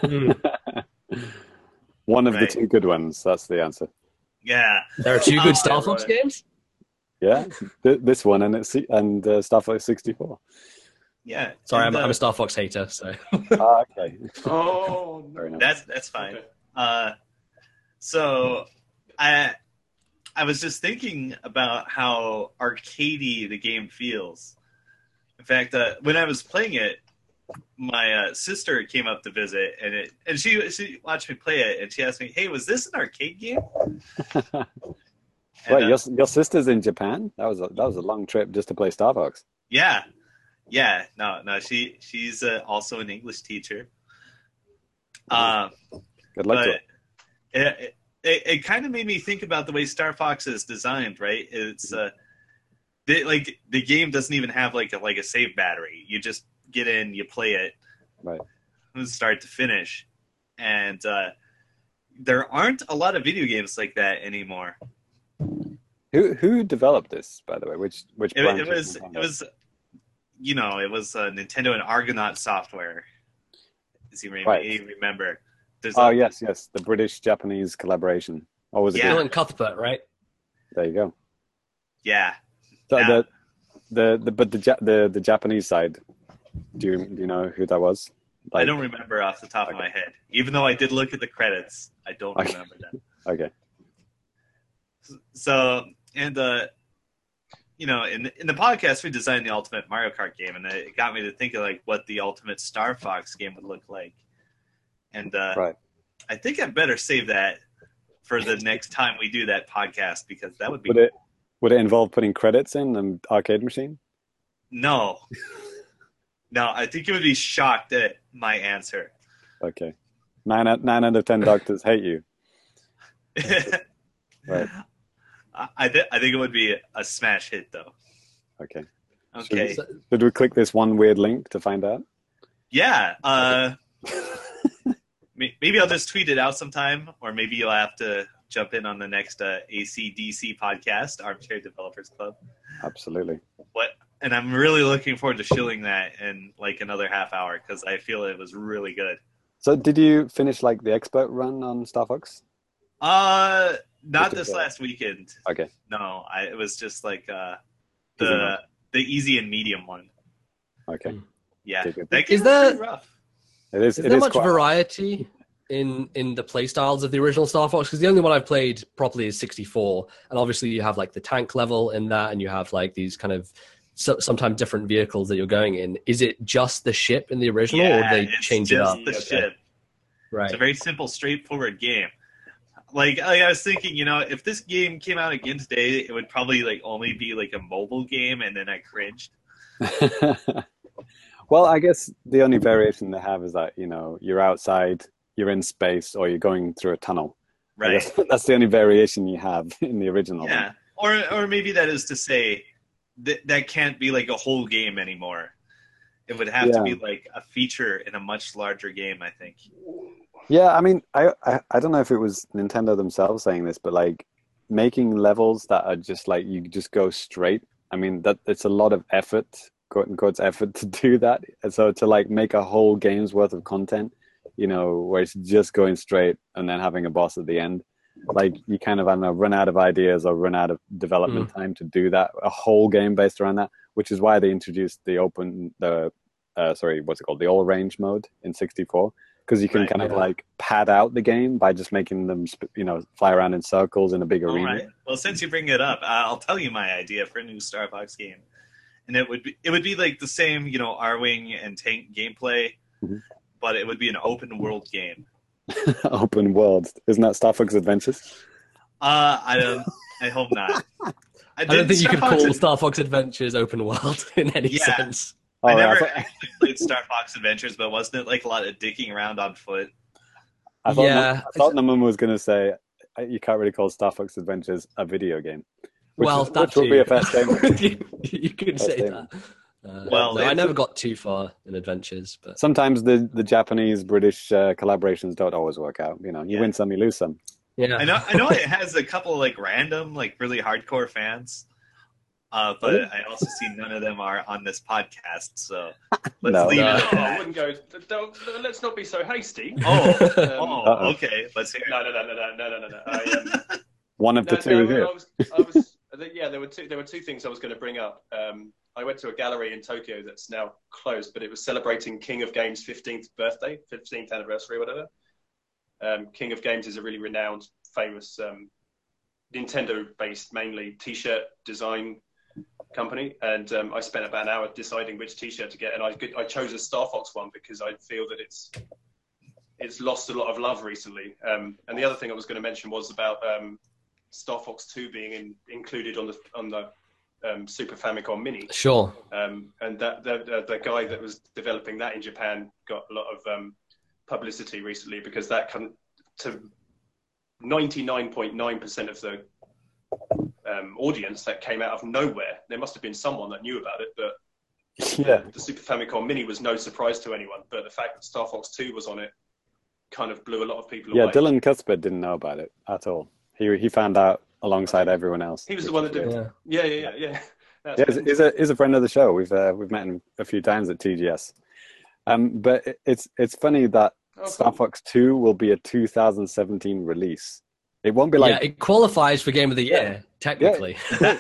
One of Right. the two good ones. That's the answer. Yeah, There are two good Oh, Star Fox right. games. Yeah, Th- this one and it's and uh, Star Fox sixty-four. yeah. Sorry, And, I'm, uh, I'm a Star Fox hater. So Ah, okay. Oh, no. Very nice. That's that's fine. Okay. Uh, so I I was just thinking about how arcadey the game feels. In fact, uh, when I was playing it, my uh, sister came up to visit, and it and she she watched me play it, and she asked me, "Hey, was this an arcade game?" And, Wait, uh, your your sister's in Japan? That was a, that was a long trip just to play Star Fox. yeah, yeah. No, no. She she's uh, also an English teacher. Um, Good luck to but her. it, it, it, it kind of made me think about the way Star Fox is designed, right? It's uh, they, like the game doesn't even have like a like a save battery. You just get in, you play it, Right. from start to finish, and uh, there aren't a lot of video games like that anymore. Who who developed this, by the way? Which which It, branch it of was Nintendo? it was, you know, it was uh, Nintendo and Argonaut Software. As you may Right. may remember, there's Oh a- yes, yes, the British Japanese collaboration. Or was it? Yeah. Bill good? and Cuthbert, right? There you go. yeah. So Yeah. the, the the but the Ja- the the Japanese side. Do you do you know who that was? I Like- don't remember off the top of my head. Even though I did look at the credits, I don't Okay. remember them. Okay. So, and uh, you know, in in the podcast, we designed the Ultimate Mario Kart game, and it got me to think of like what the Ultimate Star Fox game would look like. And uh, Right. I think I better save that for the next time we do that podcast because that would be Would it would it involve putting credits in an arcade machine? no, no. I think you would be shocked at my answer. Okay. Nine out nine out of ten doctors hate you. Right. I I, th- I think it would be a smash hit though. Okay. Okay. Should, should we click this one weird link to find out? Yeah. Uh, may- maybe I'll just tweet it out sometime, or maybe you'll have to jump in on the next uh, A C D C podcast, Armchair Developers Club. Absolutely. What? And I'm really looking forward to shilling that in like another half hour because I feel it was really good. So did you finish like the expert run on Star Fox? Uh, not Just this a- last weekend. Okay. No, I, it was just like uh, Easy the one. the easy and medium one. Okay. Yeah, Okay, good. that game Is was there- pretty rough. It is. Is it there is much quite, variety in in the playstyles of the original Star Fox? Because the only one I've played properly is sixty-four, and obviously you have like the tank level in that, and you have like these kind of so, sometimes different vehicles that you're going in. Is it just the ship in the original, or Yeah, do they it's change it just up? the Okay. ship. Right. It's a very simple, straightforward game. Like, like I was thinking, you know, if this game came out again today, it would probably like only be like a mobile game, and then I cringed. Well, I guess the only variation they have is that, you know, you're outside, you're in space, or you're going through a tunnel. I Right? guess that's the only variation you have in the original. Yeah. Or, or maybe that is to say that that can't be like a whole game anymore. It would have to Yeah. be like a feature in a much larger game, I think. Yeah, I mean, I, I I don't know if it was Nintendo themselves saying this, but like making levels that are just like you just go straight. I mean, that it's a lot of effort, quote unquote, effort to do that. And so to like make a whole game's worth of content, you know, where it's just going straight and then having a boss at the end, like you kind of I don't know run out of ideas or run out of development time to do that. A whole game based around that, which is why they introduced the open the uh, sorry, what's it called, the all range mode in sixty-four. because you can Right, kind of yeah. like pad out the game by just making them, sp- you know, fly around in circles in a big All arena. right. Well, since you bring it up, I'll tell you my idea for a new Star Fox game, and it would be it would be like the same, you know, R-wing and tank gameplay, Mhm. but it would be an open world game. Open world. Isn't that Star Fox Adventures? Uh, I don't. I hope not. I, I don't did think you Star could Fox call Ad- Star Fox Adventures open world in any Yeah. sense. Oh, I right, never I thought, actually played Star Fox Adventures, but wasn't it like a lot of dicking around on foot? I thought, Yeah. I thought Naman was going to say uh, you can't really call Star Fox Adventures a video game. Which, well, is, that which would be too. a fair statement. you, you could Fair say statement. that. Uh, Well, no, I it's- never got too far in Adventures, but Sometimes the, the Japanese British uh, collaborations don't always work out. You know, you Yeah. win some, you lose some. yeah. I know. I know it has a couple of like random, like really hardcore fans, uh, but Really? I also see none of them are on this podcast. So let's No. leave No. it at Oh, I that. wouldn't go. Don't, let's not be so hasty. Oh, Um, oh, Uh-oh. okay. Let's hear it. No, no, no, no, no, no, no, no. I, um, One of the no, two no, is here. I was, I was, yeah, there were two. There were two things I was going to bring up. Um, I went to a gallery in Tokyo that's now closed, but it was celebrating King of Games' fifteenth birthday, fifteenth anniversary, whatever. Um, King of Games is a really renowned, famous um, Nintendo-based, mainly T-shirt design company, and um, I spent about an hour deciding which T-shirt to get, and I I chose a Star Fox one because I feel that it's it's lost a lot of love recently. Um, and the other thing I was going to mention was about um, Star Fox two being in, included on the on the um, Super Famicom Mini, Sure. um, and that the, the the guy that was developing that in Japan got a lot of um, publicity recently because that can to ninety-nine point nine percent of the um, audience that came out of nowhere. There must have been someone that knew about it, but Yeah. the Super Famicom Mini was no surprise to anyone. But the fact that Star Fox two was on it kind of blew a lot of people Yeah, away. Dylan Cuthbert didn't know about it at all. He he found out alongside everyone else. He was the which one is that did weird. it. Yeah, yeah, yeah, yeah. That's Yeah, he's, good. he's a he's a friend of the show. We've uh, we've met him a few times at T G S. Um, but it- it's it's funny that Oh, Star cool. Fox two will be a two thousand seventeen release. It won't be like yeah, it qualifies for Game of the Year, technically.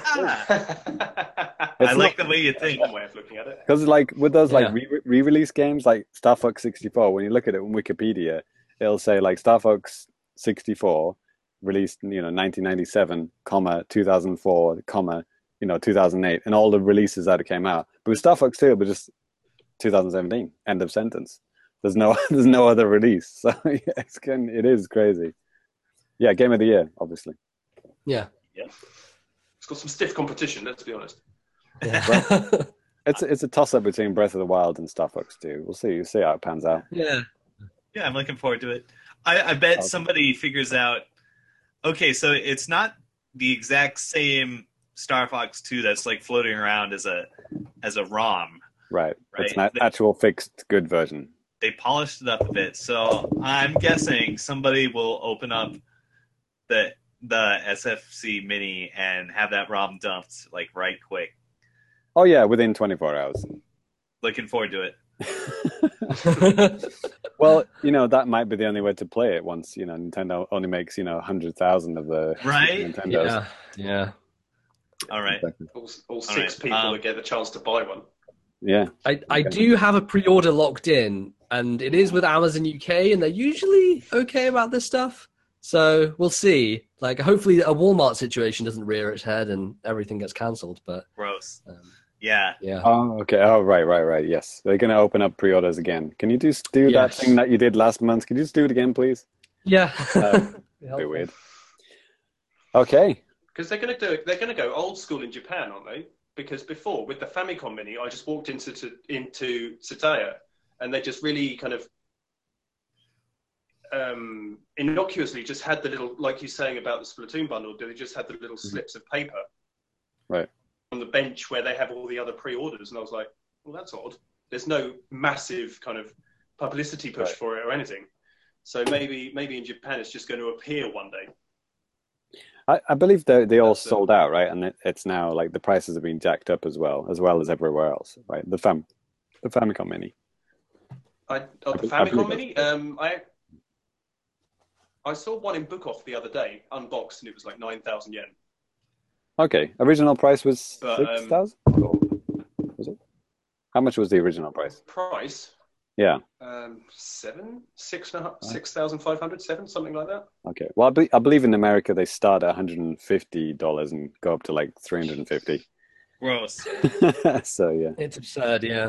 I It's like not- the way you That's think. one way of looking at it. because like with those like Yeah. re- re-release games like Star Fox sixty-four, when you look at it on Wikipedia, it'll say like Star Fox sixty-four released you know nineteen ninety-seven, comma two thousand four, comma you know two thousand eight, and all the releases that it came out. But with Star Fox two, it was just two thousand seventeen. End of sentence. There's no there's no other release, so yeah, it's can it is crazy. Yeah, Game of the Year, obviously. Yeah. It's got some stiff competition, let's be honest. Yeah. It's it's a toss up between Breath of the Wild and Star Fox two. We'll see. We'll see how it pans out. yeah. Yeah, I'm looking forward to it. I, I bet Okay. somebody figures out. Okay, so it's not the exact same Star Fox two that's like floating around as a as a ROM. Right. It's an Right. a- actual fixed good version. They polished it up a bit, so I'm guessing somebody will open up the the S F C Mini and have that ROM dumped like right quick. Oh yeah, within twenty-four hours. Looking forward to it. Well, you know that might be the only way to play it. Once you know Nintendo only makes you know hundred thousand of the Right? Nintendos. yeah. Yeah. All right. All, all six right, people um, that get the chance to buy one. Yeah. I, I Okay. do have a pre-order locked in, and it is with Amazon U K, and they're usually okay about this stuff. So we'll see. Like, hopefully, a Walmart situation doesn't rear its head and everything gets cancelled. But Gross. um, Yeah. yeah, Oh, okay. Oh, right, right, right. Yes, they're going to open up pre-orders again. Can you just do that Yes. thing that you did last month? Can you just do it again, please? yeah, Um, A bit weird. Okay. Because they're going to do they're going to go old school in Japan, aren't they? Because before with the Famicom Mini, I just walked into to, into Tsutaya, and they just really kind of um, innocuously just had the little, like you're saying about the Splatoon bundle, they just had the little slips of paper Right. on the bench where they have all the other pre-orders, and I was like, well, that's odd. There's no massive kind of publicity push Right. for it or anything. So maybe maybe in Japan it's just going to appear one day. I, I believe they they all That's, uh, sold out, right? And it, it's now like the prices have been jacked up as well, as well as everywhere else, right? The fam, the Famicom Mini. I, oh, I the be- I believe Famicom Mini. Um, I I saw one in Book Off the other day, unboxed, and it was like nine thousand yen. Okay, original price was But, um, six thousand. Was it? How much was the original price? Price. Yeah. Um, seven, six and a half, six thousand five hundred, seven, something like that. Okay. Well, I, be- I believe in America they start at one hundred fifty dollars and go up to like three hundred fifty. Gross. So yeah. It's absurd, yeah.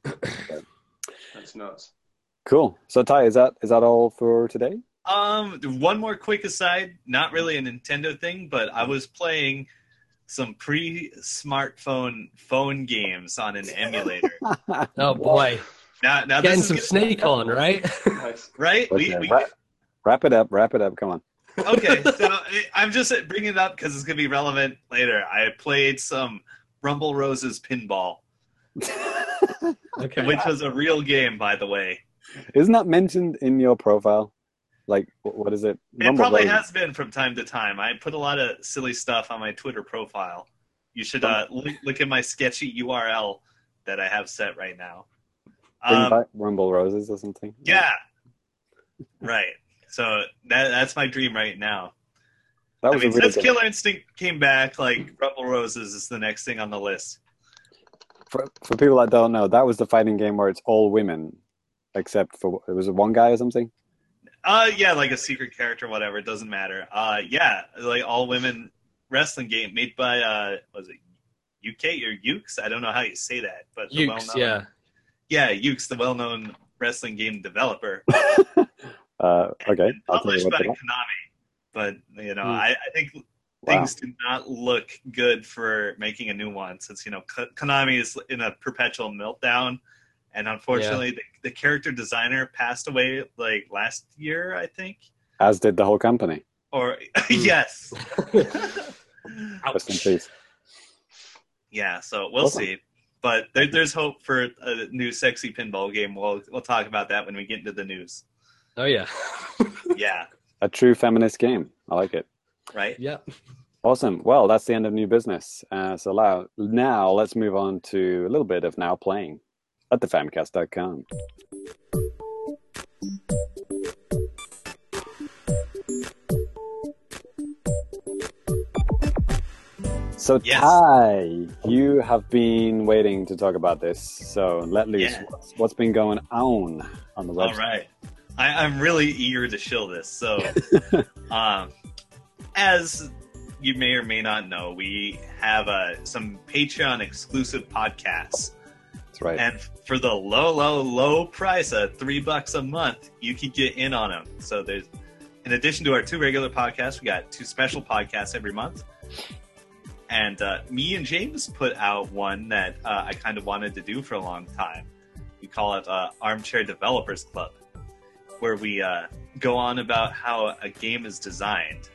That's nuts. Cool. So Ty, is that is that all for today? Um, one more quick aside, not really a Nintendo thing, but I was playing some pre-smartphone phone games on an emulator. Oh boy, Now, now getting this some is Snake on, right? Nice. right. Okay, We, we, wrap, wrap it up. Wrap it up. Come on. okay, so I- I'm just bringing it up because it's gonna be relevant later. I played some Rumble Roses Pinball, Okay. which was a real game, by the way. Isn't that mentioned in your profile? Like, wh- what is it? It Rumble probably Roses. has been from time to time. I put a lot of silly stuff on my Twitter profile. You should uh, look, look at my sketchy U R L that I have set right now. Bring Um, back Rumble Roses or something. yeah, right. So that that's my dream right now. That I was mean, a really since good. Killer Instinct came back, like Rumble Roses is the next thing on the list. For, for people that don't know, that was the fighting game where it's all women, except for it was one guy or something. Uh, yeah, like a secret character, whatever. It doesn't matter. Uh, yeah, like all women wrestling game made by uh, was it U K or Ukes? I don't know how you say that, but the Ukes, well-known, yeah. yeah, Ukes, the well-known wrestling game developer, Uh, okay, and I'll tell you published what. by they are. Konami. But you know, Hmm. I, I think Wow. things do not look good for making a new one, since you know Ko- Konami is in a perpetual meltdown, and unfortunately, the, the character designer passed away like last year, I think. As did the whole company. Or Hmm. yes, Rest in peace. yeah. So we'll Awesome. see. But there, there's hope for a new sexy pinball game. We'll we'll talk about that when we get into the news. Oh yeah. Yeah, A true feminist game. I like it. right. Yeah. Awesome. Well, that's the end of new business. Uh, so now, now let's move on to a little bit of now playing at the famcast dot com. So Yes. Ty, you have been waiting to talk about this. So let loose. Yeah. What's, what's been going on on the website? All right. I, I'm really eager to show this. So, um, as you may or may not know, we have uh, some Patreon exclusive podcasts. That's right. And for the low, low, low price of three bucks a month, you can get in on them. So there's, in addition to our two regular podcasts, we got two special podcasts every month. And uh, me and James put out one that uh, I kind of wanted to do for a long time. We call it uh, Armchair Developers Club, where we uh, go on about how a game is designed,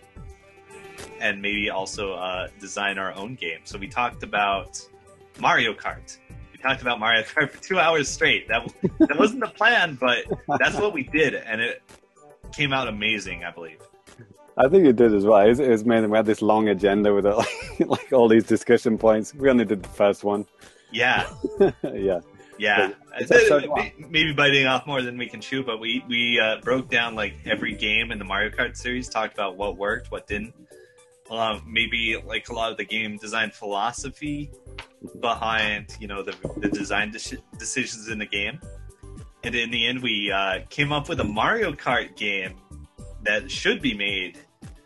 and maybe also uh, design our own game. So we talked about Mario Kart. We talked about Mario Kart for two hours straight. That that wasn't the plan, but that's what we did, and it came out amazing, I believe. I think it did as well. It was, it was amazing. We had this long agenda with uh, like, like all these discussion points. We only did the first one. Yeah, Yeah. yeah. It's episode one. Maybe biting off more than we can chew, but we we uh, broke down like every game in the Mario Kart series, talked about what worked, what didn't. Um, maybe like a lot of the game design philosophy behind you know the the design de- decisions in the game, and in the end, we uh, came up with a Mario Kart game that should be made,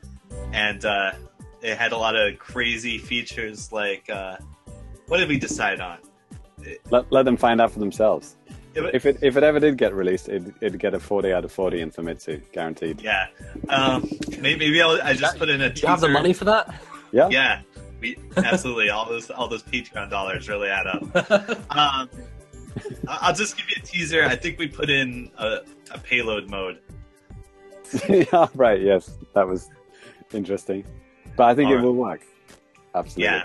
and uh, it had a lot of crazy features. Like, uh, what did we decide on? Let, let them find out for themselves. It- If it if it ever did get released, it'd, it'd get a forty out of forty in Famitsu, guaranteed. Yeah, um, maybe, maybe I'll, I just put in a. Do you have the teaser. money for that? Yeah? Yeah, we absolutely all those all those Patreon dollars really add up. Um, I- I'll just give you a teaser. I think we put in a, a payload mode. Yeah, right, yes. That was interesting. But I think All it right. will work. Absolutely. Yeah,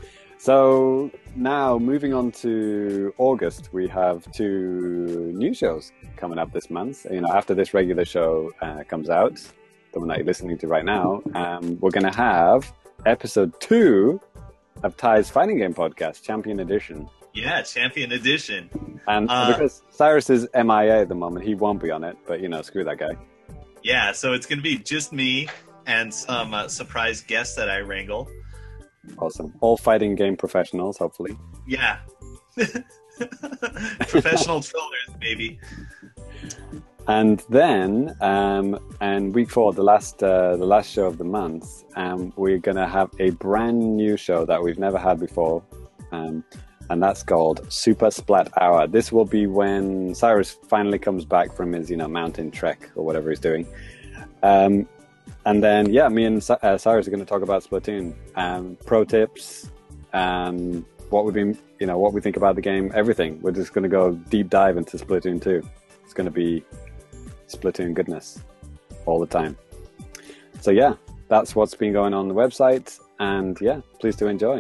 So now moving on to August, we have two new shows coming up this month. You know, after this regular show uh, comes out, the one that you're listening to right now, um, we're going to have episode two of Ty's Fighting Game Podcast, Champion Edition. yeah, Champion Edition. And Uh, because Cyrus is M I A at the moment, he won't be on it. But you know, screw that guy. Yeah, so it's gonna be just me and some uh, surprise guests that I wrangle. Awesome. All fighting game professionals, hopefully. Yeah. Professional trollers, baby. And then, um, and week four, the last uh, the last show of the month, um, we're going to have a brand new show that we've never had before, um, and that's called Super Splat Hour. This will be when Cyrus finally comes back from his, you know, mountain trek or whatever he's doing. Um, and then, yeah, me and uh, Cyrus are going to talk about Splatoon, um, pro tips, um, what we've been, you know, what we think about the game, everything. We're just going to go deep dive into Splatoon two. It's going to be Splatoon goodness all the time. So yeah, that's what's been going on the website, and yeah, please do enjoy.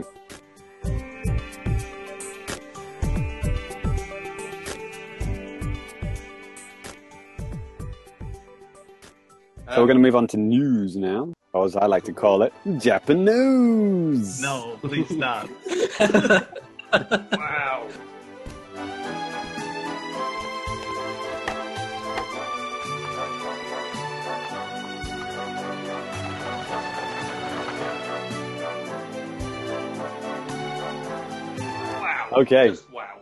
So we're going to move on to news now, or as I like to call it, Japan news. No, please stop. Wow. Okay. Just wow.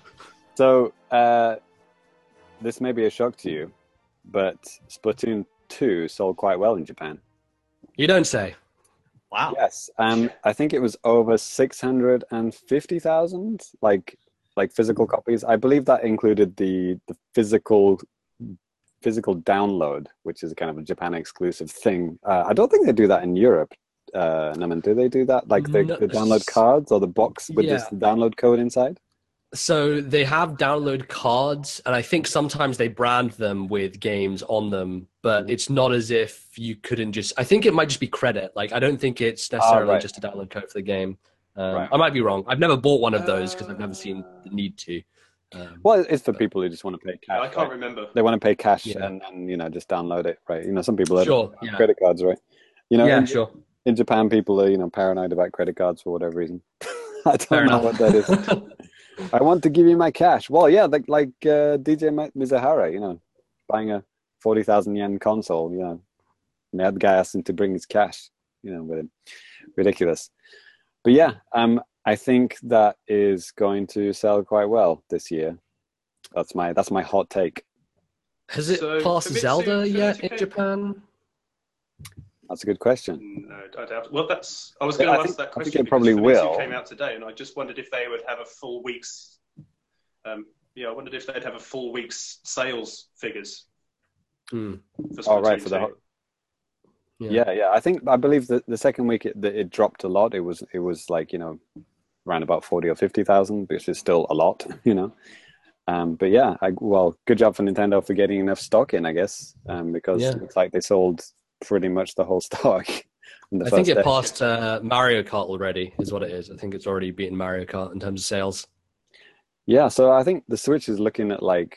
So uh, this may be a shock to you, but Splatoon two sold quite well in Japan. You don't say. Wow. Yes, um, I think it was over six hundred fifty thousand, like like physical copies. I believe that included the the physical physical download, which is kind of a Japan exclusive thing. Uh, I don't think they do that in Europe. Uh, Naman, do they do that? Like the, No, the download cards or the box with yeah. this download code inside? So they have download cards, and I think sometimes they brand them with games on them, but it's not as if you couldn't just... I think it might just be credit. Like, I don't think it's necessarily Oh, right. just a download code for the game. Um, Right. I might be wrong. I've never bought one of those because I've never seen the need to. Um, Well, it's for people who just want to pay cash. I can't right? remember. They want to pay cash Yeah. and, and you know just download it, right? You know, some people have Sure, yeah. credit cards, right? You know, yeah, in, sure. in Japan, people are you know paranoid about credit cards for whatever reason. I don't Fair know enough. what that is. I want to give you my cash. Well, yeah, like like uh, D J Mizuhara, you know, buying a forty thousand yen console, you know, and the other guy asked him to bring his cash, you know, with him. Ridiculous. But yeah, um, I think that is going to sell quite well this year. That's my that's my hot take. Has it So, passed Famitsu- Zelda yet in Famitsu- Japan? That's a good question. No, I doubt. Well, that's. I was Yeah, going I to ask think- that I think question. it probably because Famitsu will. Came out today, and I just wondered if they would have a full week's. Um, yeah, I wondered if they'd have a full week's sales figures. Hmm. For Oh, right, Splatoon for the two. whole- Yeah, yeah. I think I believe that the second week it, that it dropped a lot. It was it was like you know, around about forty or fifty thousand, which is still a lot, you know. Um, but yeah, I, well, good job for Nintendo for getting enough stock in, I guess, um, because Yeah. it looks like they sold pretty much the whole stock. in the I think first it day. passed uh, Mario Kart already, is what it is. I think it's already beaten Mario Kart in terms of sales. Yeah, so I think the Switch is looking at like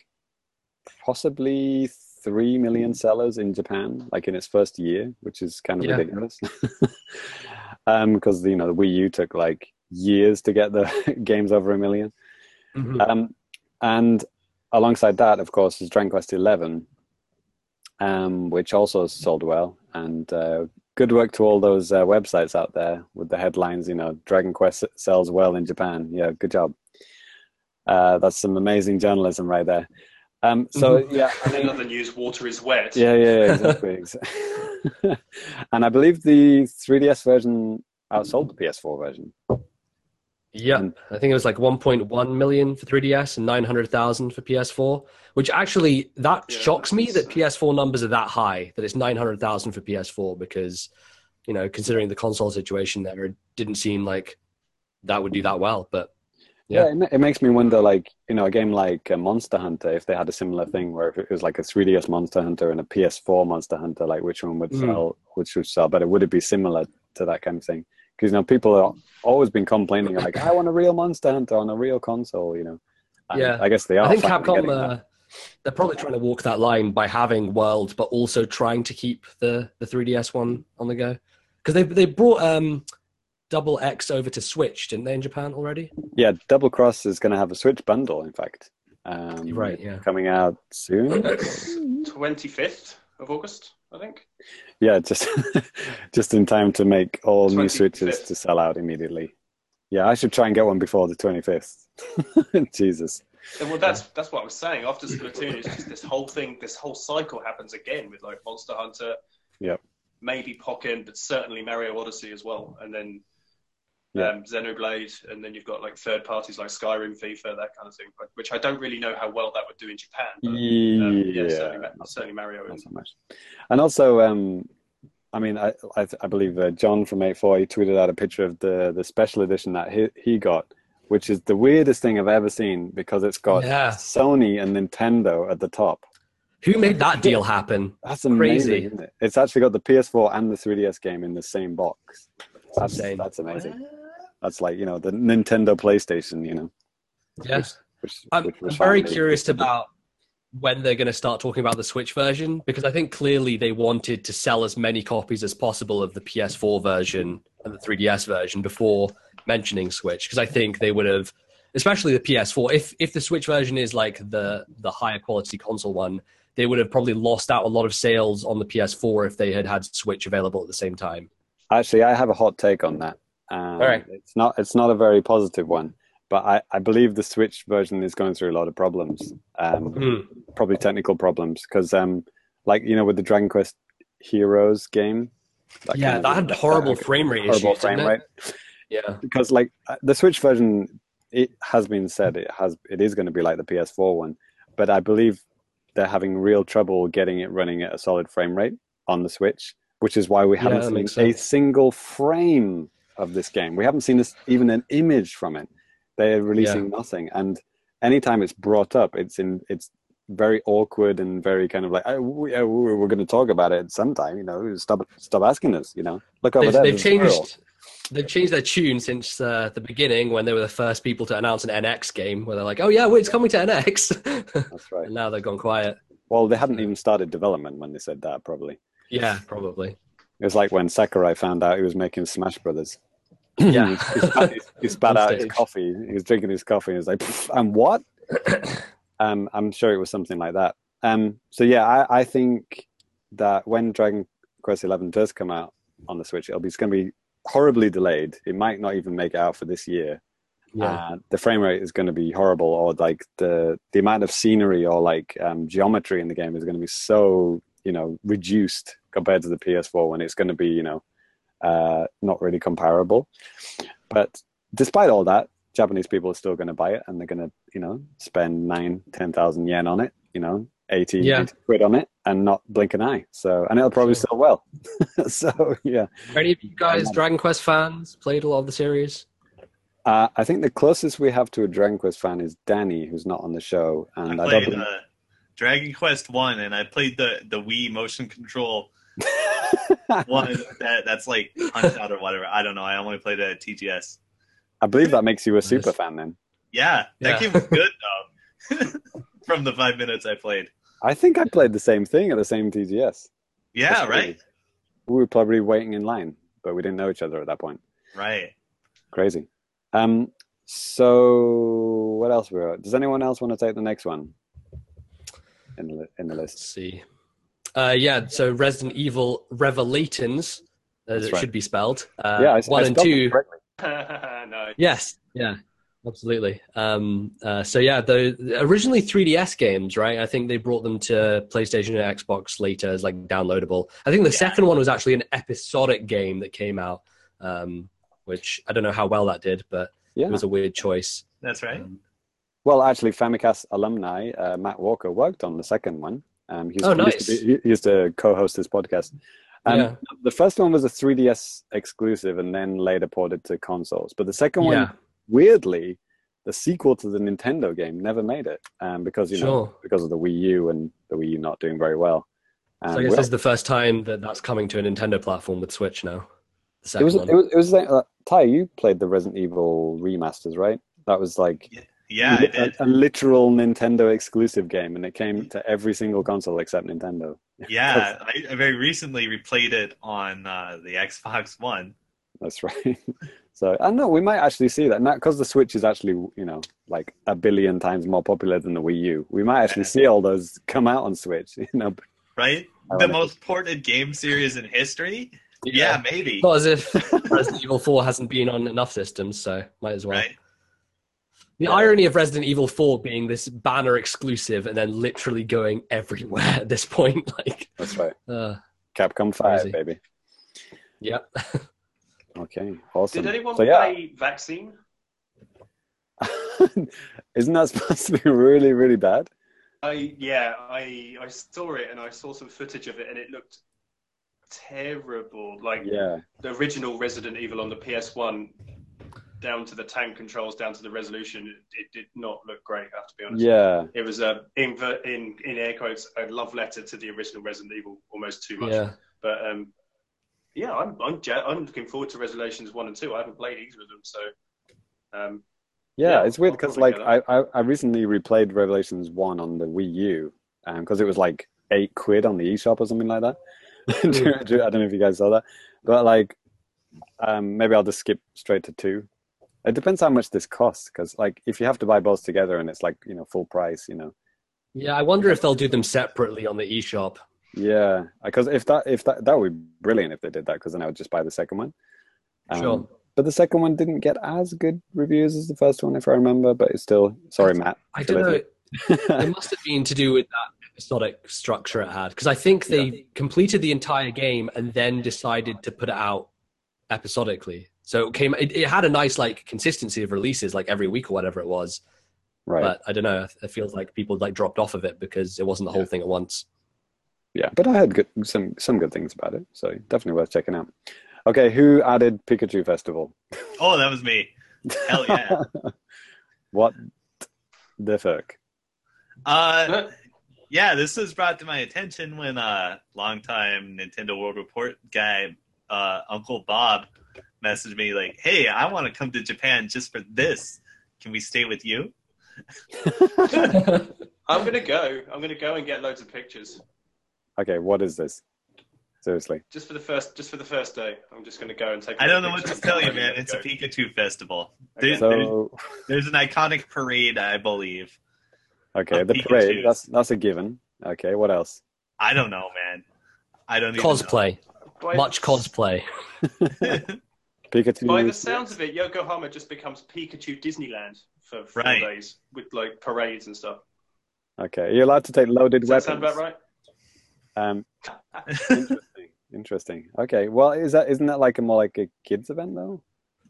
possibly three million sellers in Japan, like in its first year, which is kind of Yeah. ridiculous. um, because you know the Wii U took like years to get the games over a million. Mhm. Um, and alongside that, of course, is Dragon Quest eleven, um, which also sold well. And uh, good work to all those uh, websites out there with the headlines. You know, Dragon Quest sells well in Japan. Yeah, good job. Uh, that's some amazing journalism right there. Um, so yeah, I mean, Another news: water is wet. yeah, yeah, yeah, exactly. And I believe the three D S version outsold the P S four version. Yeah, And- I think it was like one point one million for three D S and nine hundred thousand for P S four, which actually, that Yeah, shocks me that's- that P S four numbers are that high, that it's nine hundred thousand for P S four, because, you know, considering the console situation there, it didn't seem like that would do that well, but Yeah, Yeah. it, ma- it makes me wonder, like, you know, a game like uh, Monster Hunter, if they had a similar thing where if it was like a three D S Monster Hunter and a P S four Monster Hunter, like which one would Mm. sell, which would sell better? Would it be similar to that kind of thing? Because, you know, people are always been complaining, like, I want a real Monster Hunter on a real console, you know. And Yeah. I guess they are. I think finally Capcom, getting uh, that. they're probably trying to walk that line by having World, but also trying to keep the, the three D S one on the go. Because they they brought um, Double X over to Switch, didn't they, in Japan already? Yeah, Double Cross is going to have a Switch bundle, in fact. Um, Right, yeah. Coming out soon. twenty-fifth of August, I think. Yeah, just just in time to make all new twenty-fifth. Switches to sell out immediately. Yeah, I should try and get one before the twenty-fifth. Jesus. And well, that's that's what I was saying. After Splatoon, it's just this whole thing, this whole cycle happens again with like Monster Hunter, Yep. maybe Pokken, but certainly Mario Odyssey as well, and then Yeah. um, Xenoblade, and then you've got like third parties like Skyrim, FIFA, that kind of thing. but- Which I don't really know how well that would do in Japan. But, um, yeah, Yeah, certainly, Ma- not certainly Mario. Not And, so much. And also, um, I mean, I I, I believe uh, John from eight four, he tweeted out a picture of the the special edition that he he got, which is the weirdest thing I've ever seen because it's got Yeah. Sony and Nintendo at the top. Who made that deal happen? That's amazing, Crazy. isn't it? It's actually got the P S four and the three D S game in the same box. That's Insane. that's amazing. That's like, you know, the Nintendo PlayStation, you know. Yeah. Which, which, I'm, which was I'm very founded- curious about when they're going to start talking about the Switch version, because I think clearly they wanted to sell as many copies as possible of the P S four version and the three D S version before mentioning Switch, because I think they would have, especially the P S four, if if the Switch version is like the the higher quality console one, they would have probably lost out a lot of sales on the P S four if they had had Switch available at the same time. Actually, I have a hot take on that. Um, All right. It's not it's not a very positive one, but I, I believe the Switch version is going through a lot of problems, um, Hmm. probably technical problems, because um, like, you know, with the Dragon Quest Heroes game, that Yeah, kind that of- had horrible that- frame rate horrible issues, frame didn't rate. it? Yeah. Because like uh, the Switch version, it has been said it has it is going to be like the P S four one, but I believe they're having real trouble getting it running at a solid frame rate on the Switch, which is why we Yeah, haven't that seen makes a sense. single frame of this game. We haven't seen this, even an image from it. They're releasing nothing, and anytime it's brought up, it's in it's very awkward and very kind of like, oh, we, uh, we're going to talk about it sometime. You know, stop stop asking us. You know, look over They've, there. they've there's a squirrel. changed. They've changed their tune since uh, the beginning when they were the first people to announce an N X game, where they're like, "Oh yeah, wait, it's coming to N X," That's right. and now they've gone quiet. Well, they hadn't even started development when they said that. Probably Yeah, probably. it was like when Sakurai found out he was making Smash Brothers. Yeah. he spat, he, he spat On out his stage. coffee. He was drinking his coffee, and he was like, "Pff, "And what?" um, I'm sure it was something like that. Um, so yeah, I, I think that when Dragon Quest eleven does come out on the Switch, it'll be it's going to be horribly delayed. It might not even make it out for this year. Yeah. Uh, the frame rate is going to be horrible, or like the the amount of scenery or like um, geometry in the game is going to be so, you know, reduced compared to the P S four, when it's going to be, you know, uh, not really comparable. But despite all that, Japanese people are still going to buy it, and they're going to, you know, spend nine, ten thousand yen on it, you know, eighty, Yeah. eighty quid on it, and not blink an eye. So, and it'll probably Sure. sell well. So, yeah. Are any of you guys Dragon Quest fans? Played a lot of the series? Uh, I think the closest we have to a Dragon Quest fan is Danny, who's not on the show, I and I, played don't. Believe... uh, Dragon Quest One, and I played the the Wii motion control one that that's like Punch Out or whatever. I don't know. I only played it at T G S. I believe that makes you a Nice. super fan. Then Yeah, that Yeah. game was good though. From the five minutes I played. I think I played the same thing at the same T G S. Yeah, That's right, crazy. We were probably waiting in line, but we didn't know each other at that point. right. Crazy. Um. So what else we got? Does anyone else want to take the next one in the li- in the Let's list? see. Uh, yeah, so Resident Evil Revelations, as That's it right. should be spelled. Uh, yeah, I, one I and spelled it two. correctly. no. Yes, yeah, absolutely. Um, uh, so yeah, the originally three D S games, right? I think they brought them to PlayStation and Xbox later as like downloadable. I think the Yeah. second one was actually an episodic game that came out, um, which I don't know how well that did, but Yeah. it was a weird choice. That's right. Um, Well, actually, Famicast alumni uh, Matt Walker worked on the second one. Um, he, used, Oh, he used nice. to be, he used to co-host this podcast. Um, Yeah. The first one was a three D S exclusive, and then later ported to consoles. But the second Yeah. one, weirdly, the sequel to the Nintendo game never made it, um, because you know Sure. because of the Wii U and the Wii U not doing very well. Um, So I guess well, this is the first time that that's coming to a Nintendo platform with Switch now. The it second was one. it was it was like, uh, Ty, you played the Resident Evil remasters, right? That was like Yeah, I a, did. a literal Nintendo exclusive game, and it came to every single console except Nintendo. Yeah, I, I very recently replayed it on uh, the Xbox One. That's right. So I don't know, we might actually see that now, because the Switch is actually, you know, like a billion times more popular than the Wii U. We might actually Yeah. see all those come out on Switch. You know, Right? I The like it. most ported game series in history? Yeah, maybe. Not as if Resident Evil four hasn't been on enough systems, so might as well. Right? The Yeah. irony of Resident Evil four being this banner exclusive and then literally going everywhere at this point. Like, That's right. uh, Capcom five, Crazy. baby. yeah. Okay, awesome. Did anyone so, yeah. play Vaccine? Isn't that supposed to be really, really bad? I yeah, I I saw it and I saw some footage of it and it looked terrible. Like Yeah. the original Resident Evil on the P S one, down to the tank controls, down to the resolution, it, it did not look great. I have to be honest. Yeah. It was a in in in air quotes a love letter to the original Resident Evil, almost too much. Yeah. But um, yeah, I'm I'm ja- I'm looking forward to Resolutions one and two. I haven't played either of them, so um. Yeah, Yeah, it's weird I'll because probably like get I, I I recently replayed Revelations one on the Wii U, um, because it was like eight quid on the eShop or something like that. I don't know if you guys saw that, but like, um, maybe I'll just skip straight to two. It depends how much this costs, because like if you have to buy both together and it's like you know full price, you know. Yeah, I wonder if they'll do them separately on the eShop. Yeah, because if that if that that would be brilliant if they did that, because then I would just buy the second one. Um, Sure. But the second one didn't get as good reviews as the first one, if I remember. But it's still sorry, Matt. I for don't know. listening. It must have been to do with that episodic structure it had, because I think they Yeah. completed the entire game and then decided to put it out episodically. So it came. It, it had a nice like consistency of releases, like every week or whatever it was. Right. But I don't know. It feels like people like dropped off of it because it wasn't the whole thing at once. Yeah, but I had good, some some good things about it, so definitely worth checking out. Okay, who added Pikachu Festival? Oh, that was me. Hell yeah. What the fuck? Uh, yeah, this was brought to my attention when uh, longtime Nintendo World Report guy, uh, Uncle Bob, messaged me like, "Hey, I want to come to Japan just for this. Can we stay with you?" I'm gonna go. I'm gonna go and get loads of pictures. Okay, what is this? Seriously. Just for the first, just for the first day. I'm just gonna go and take. I don't know what pictures. to tell you, I'm man. gonna It's a go. Pikachu festival. Okay. There's, there's, So, there's an iconic parade, I believe. okay, Of the parade, Pikachus. that's that's a given. Okay, what else? I don't know, man. I don't even Cosplay, By much the- cosplay. know. Pikachu. By the sounds of it, Yokohama just becomes Pikachu Disneyland for four Right. days with like parades and stuff. Okay, you're allowed to take loaded Does weapons. that sound about right? Um, interesting. Interesting. Okay, well, is that isn't that like a more like a kids event though?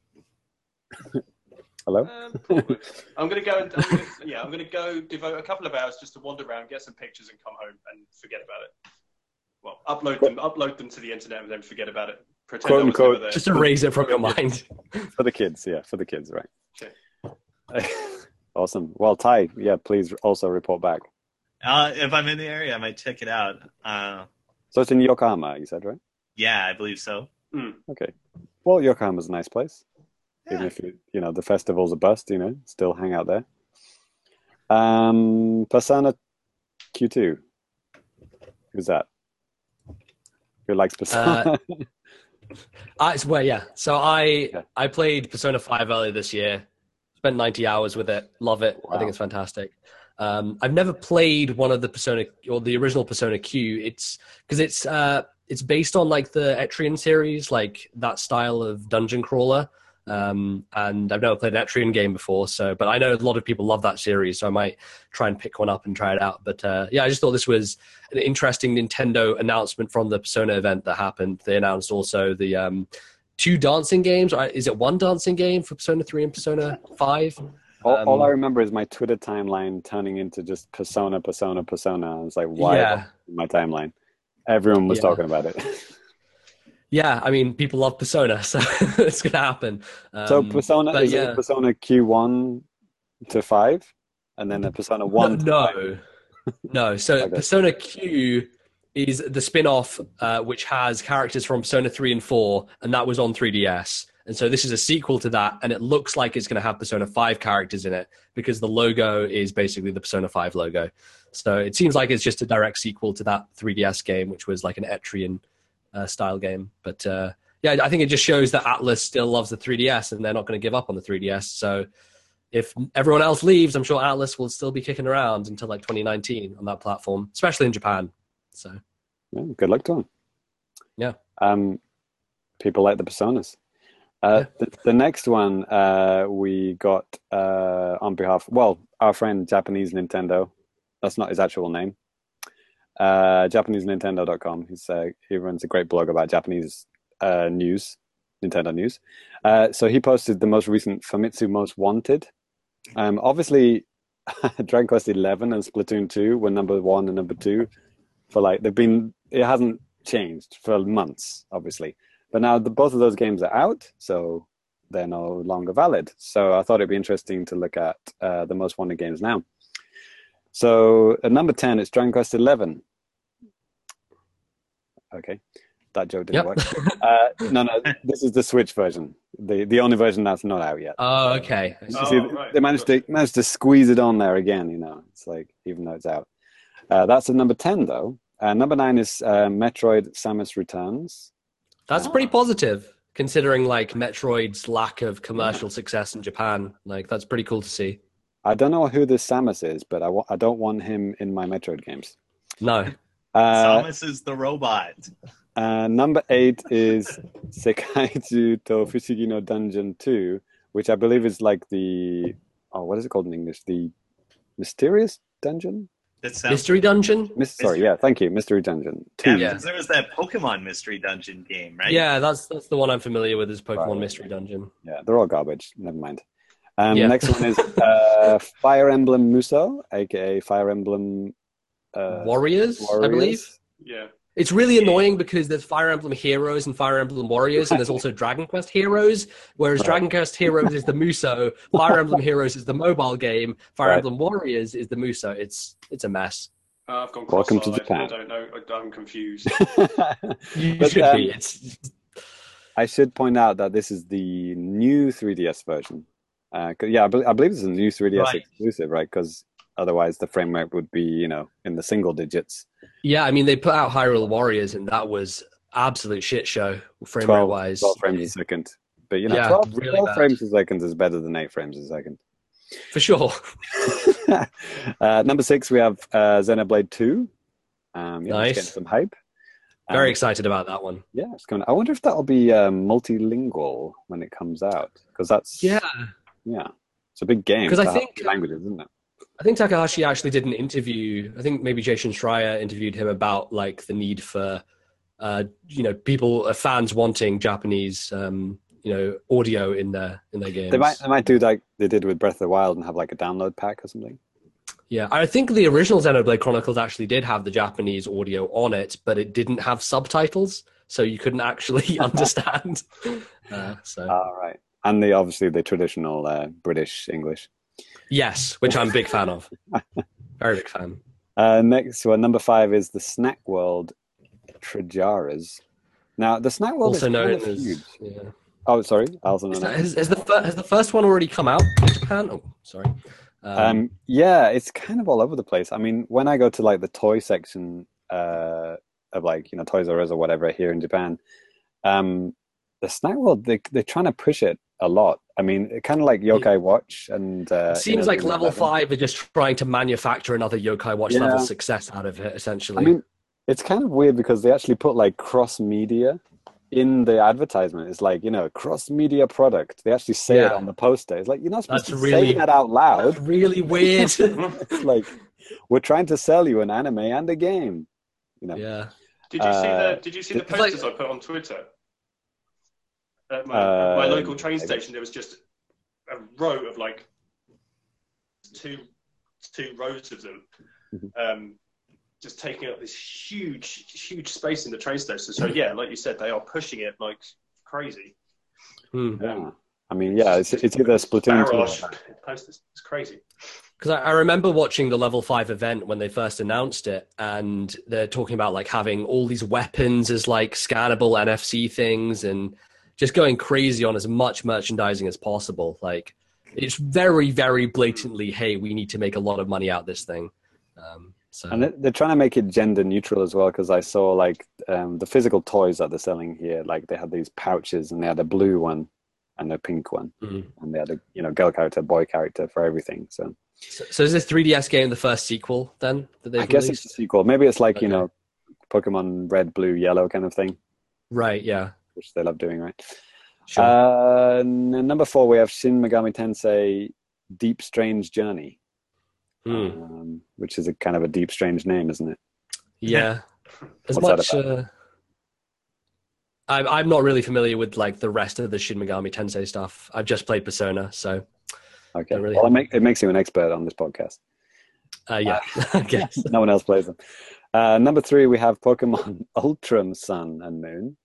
Hello. Um, probably. I'm gonna go and I'm gonna, yeah, I'm gonna go devote a couple of hours just to wander around, get some pictures, and come home and forget about it. Well, upload them, upload them to the internet, and then forget about it. Pretend Quote, I was unquote, never there. Just erase it from your mind. For the kids, yeah, for the kids, right? Okay. Awesome. Well, Ty, yeah, please also report back. uh, if I'm in the area, I might check it out. Uh, So it's in Yokohama, you said, right? yeah, I believe so. Okay. Well, Yokohama's a nice place. Even Yeah. if you, you know the festival's a bust, you know, still hang out there. Um, Persona Q two. Who's that? Who likes Persona? I well, yeah. So I Yeah. I played Persona five earlier this year. Spent ninety hours with it. Love it. I Wow. think it's fantastic. Um, I've never played one of the Persona or the original Persona Q. It's because it's uh, it's based on like the Etrian series, like that style of dungeon crawler. Um, and I've never played an Etrian game before, so but I know a lot of people love that series, so I might try and pick one up and try it out. But uh, yeah, I just thought this was an interesting Nintendo announcement from the Persona event that happened. They announced also the um, two dancing games. Or is it one dancing game for Persona three and Persona five? all, um, all I remember is my Twitter timeline turning into just Persona, Persona, Persona. I was like, why Yeah. my timeline? Everyone was Yeah. talking about it. Yeah, I mean, people love Persona, so it's gonna happen. Um, so Persona but is yeah. it Persona Q one to five, and then a Persona one. to five? No, no. So Okay. Persona Q is the spin-off, uh, which has characters from Persona three and four, and that was on three D S. And so this is a sequel to that, and it looks like it's going to have Persona five characters in it because the logo is basically the Persona five logo. So it seems like it's just a direct sequel to that three D S game, which was like an Etrian uh, style game. But uh, yeah, I think it just shows that Atlas still loves the three D S, and they're not going to give up on the three D S. So if everyone else leaves, I'm sure Atlas will still be kicking around until like twenty nineteen on that platform, especially in Japan. So Yeah, good luck to them. Yeah. Um, people like the Personas. Uh, the, the next one uh, we got uh, on behalf, well, our friend Japanese Nintendo. That's not his actual name. Uh, Japanese Nintendo dot com. He's uh, he runs a great blog about Japanese uh, news, Nintendo news. Uh, so he posted the most recent Famitsu Most Wanted. Um, obviously, Dragon Quest eleven and Splatoon two were number one and number two for like they've been. It hasn't changed for months, obviously. But now the, both of those games are out, so they're no longer valid. So I thought it'd be interesting to look at uh, the most wanted games now. So at number ten, it's Dragon Quest eleven. Okay, that joke didn't Yep. work. Uh, no, no, this is the Switch version, the the only version that's not out yet. Oh, okay. You Oh, see, right. they managed to managed to squeeze it on there again. You know, it's like even though it's out. Uh, that's at number ten, though. Uh, number nine is uh, Metroid: Samus Returns. That's pretty positive, considering like Metroid's lack of commercial success in Japan. Like, that's pretty cool to see. I don't know who this Samus is, but I, wa- I don't want him in my Metroid games. No. Uh, Samus is the robot. uh, number eight is Sekaizu to Fushigi no Dungeon two, which I believe is like the oh, what is it called in English? The Mysterious Dungeon? That sounds Mystery Dungeon? Mis- sorry, yeah, thank you, Mystery Dungeon two. Yeah, Yeah. because there was that Pokemon Mystery Dungeon game, right? Yeah, that's that's the one I'm familiar with, is Pokemon Right. Mystery Dungeon. Yeah, they're all garbage. Never mind. Um, Yeah. Next one is uh, Fire Emblem Muso, aka Fire Emblem uh, Warriors, I believe. Warriors. Yeah. It's really annoying because there's Fire Emblem Heroes and Fire Emblem Warriors, and there's also Dragon Quest Heroes, whereas Right. Dragon Quest Heroes is the Muso, Fire Emblem Heroes is the mobile game, Fire Right. Emblem Warriors is the Muso. It's it's a mess. Uh, I've gone Welcome to cross-eyed. Japan. I don't know. I, I'm confused. You But, should um, be. It's I should point out that this is the new three D S version. Uh, 'cause- yeah, I, be- I believe it's a new three D S Right. exclusive, right? Because otherwise the frame rate would be, you know, in the single digits. yeah. I mean, they put out Hyrule Warriors, and that was absolute shit show frame rate twelve, wise. twelve frames a second. But, you know, Yeah, twelve, really twelve bad. frames a second is better than eight frames a second. For sure. uh, number six, we have uh, Xenoblade two. Um, yeah, Nice. it's getting some hype. Very Um, excited about that one. Yeah, it's going. I wonder if that'll be um, multilingual when it comes out, because that's Yeah. yeah, it's a big game. 'Cause I to have think- languages, isn't it? I think Takahashi actually did an interview. I think maybe Jason Schreier interviewed him about like the need for, uh, you know, people, uh, fans wanting Japanese, um, you know, audio in their in their games. They might they might do like they did with Breath of the Wild and have like a download pack or something. Yeah, I think the original Xenoblade Chronicles actually did have the Japanese audio on it, but it didn't have subtitles, so you couldn't actually understand. Uh, so All right, and the obviously the traditional uh, British English. yes, which I'm a big fan of. Very big fan. Uh, next one, number five is the Snack World Trajaras. Now the Snack World Also is known kind of as huge. yeah. Oh, sorry, also Is known that- as. Has, has the fir- has the first one already come out in Japan? Oh, sorry. Um, Um, yeah, it's kind of all over the place. I mean, when I go to like the toy section uh, of like you know Toys R Us or whatever here in Japan, um, the Snack World they they're trying to push it a lot. I mean, kind of like Yokai Watch and uh, it you know, seems like the level eleven. five are just trying to manufacture another Yokai Watch Yeah. level success out of it, essentially. I mean, it's kind of weird because they actually put like cross media in the advertisement. It's like you know cross media product. They actually say it Yeah. on the poster. It's like you're not supposed That's to really- say that out loud. That's really weird. It's like we're trying to sell you an anime and a game. You know. yeah. Did you see Uh, the Did you see the it's like- posters I put on Twitter? At my, Uh, at my local train I- station, there was just a row of like two two rows of them, Mhm. um, just taking up this huge huge space in the train station. So yeah, like you said, they are pushing it like crazy. Hmm. Yeah. I mean, yeah, it's it's either Splatoon two. Barrage or- posters. It's crazy. Because I, I remember watching the level five event when they first announced it, and they're talking about like having all these weapons as like scannable N F C things, and just going crazy on as much merchandising as possible. Like it's very, very blatantly, hey, we need to make a lot of money out of this thing. Um, so And they- they're trying to make it gender neutral as well, because I saw like um, the physical toys that they're selling here. Like they had these pouches, and they had a blue one and a pink one, Mhm. and they had a you know girl character, boy character for everything. So So, so is this three D S game the first sequel then that they've I guess released? it's a sequel. Maybe it's like you Okay. know Pokemon Red, Blue, Yellow kind of thing, Right, yeah. which they love doing, right? Sure. Uh, n- number four, we have Shin Megami Tensei Deep Strange Journey, Hmm. um, which is a kind of a deep, strange name, isn't it? Yeah. As What's that much. Uh, I'm I'm not really familiar with like the rest of the Shin Megami Tensei stuff. I've just played Persona, so Okay. Don't really Well, it, have- make, it makes you an expert on this podcast. uh, yeah, I guess. No one else plays them. Uh, number three, we have Pokemon Ultra Sun and Moon.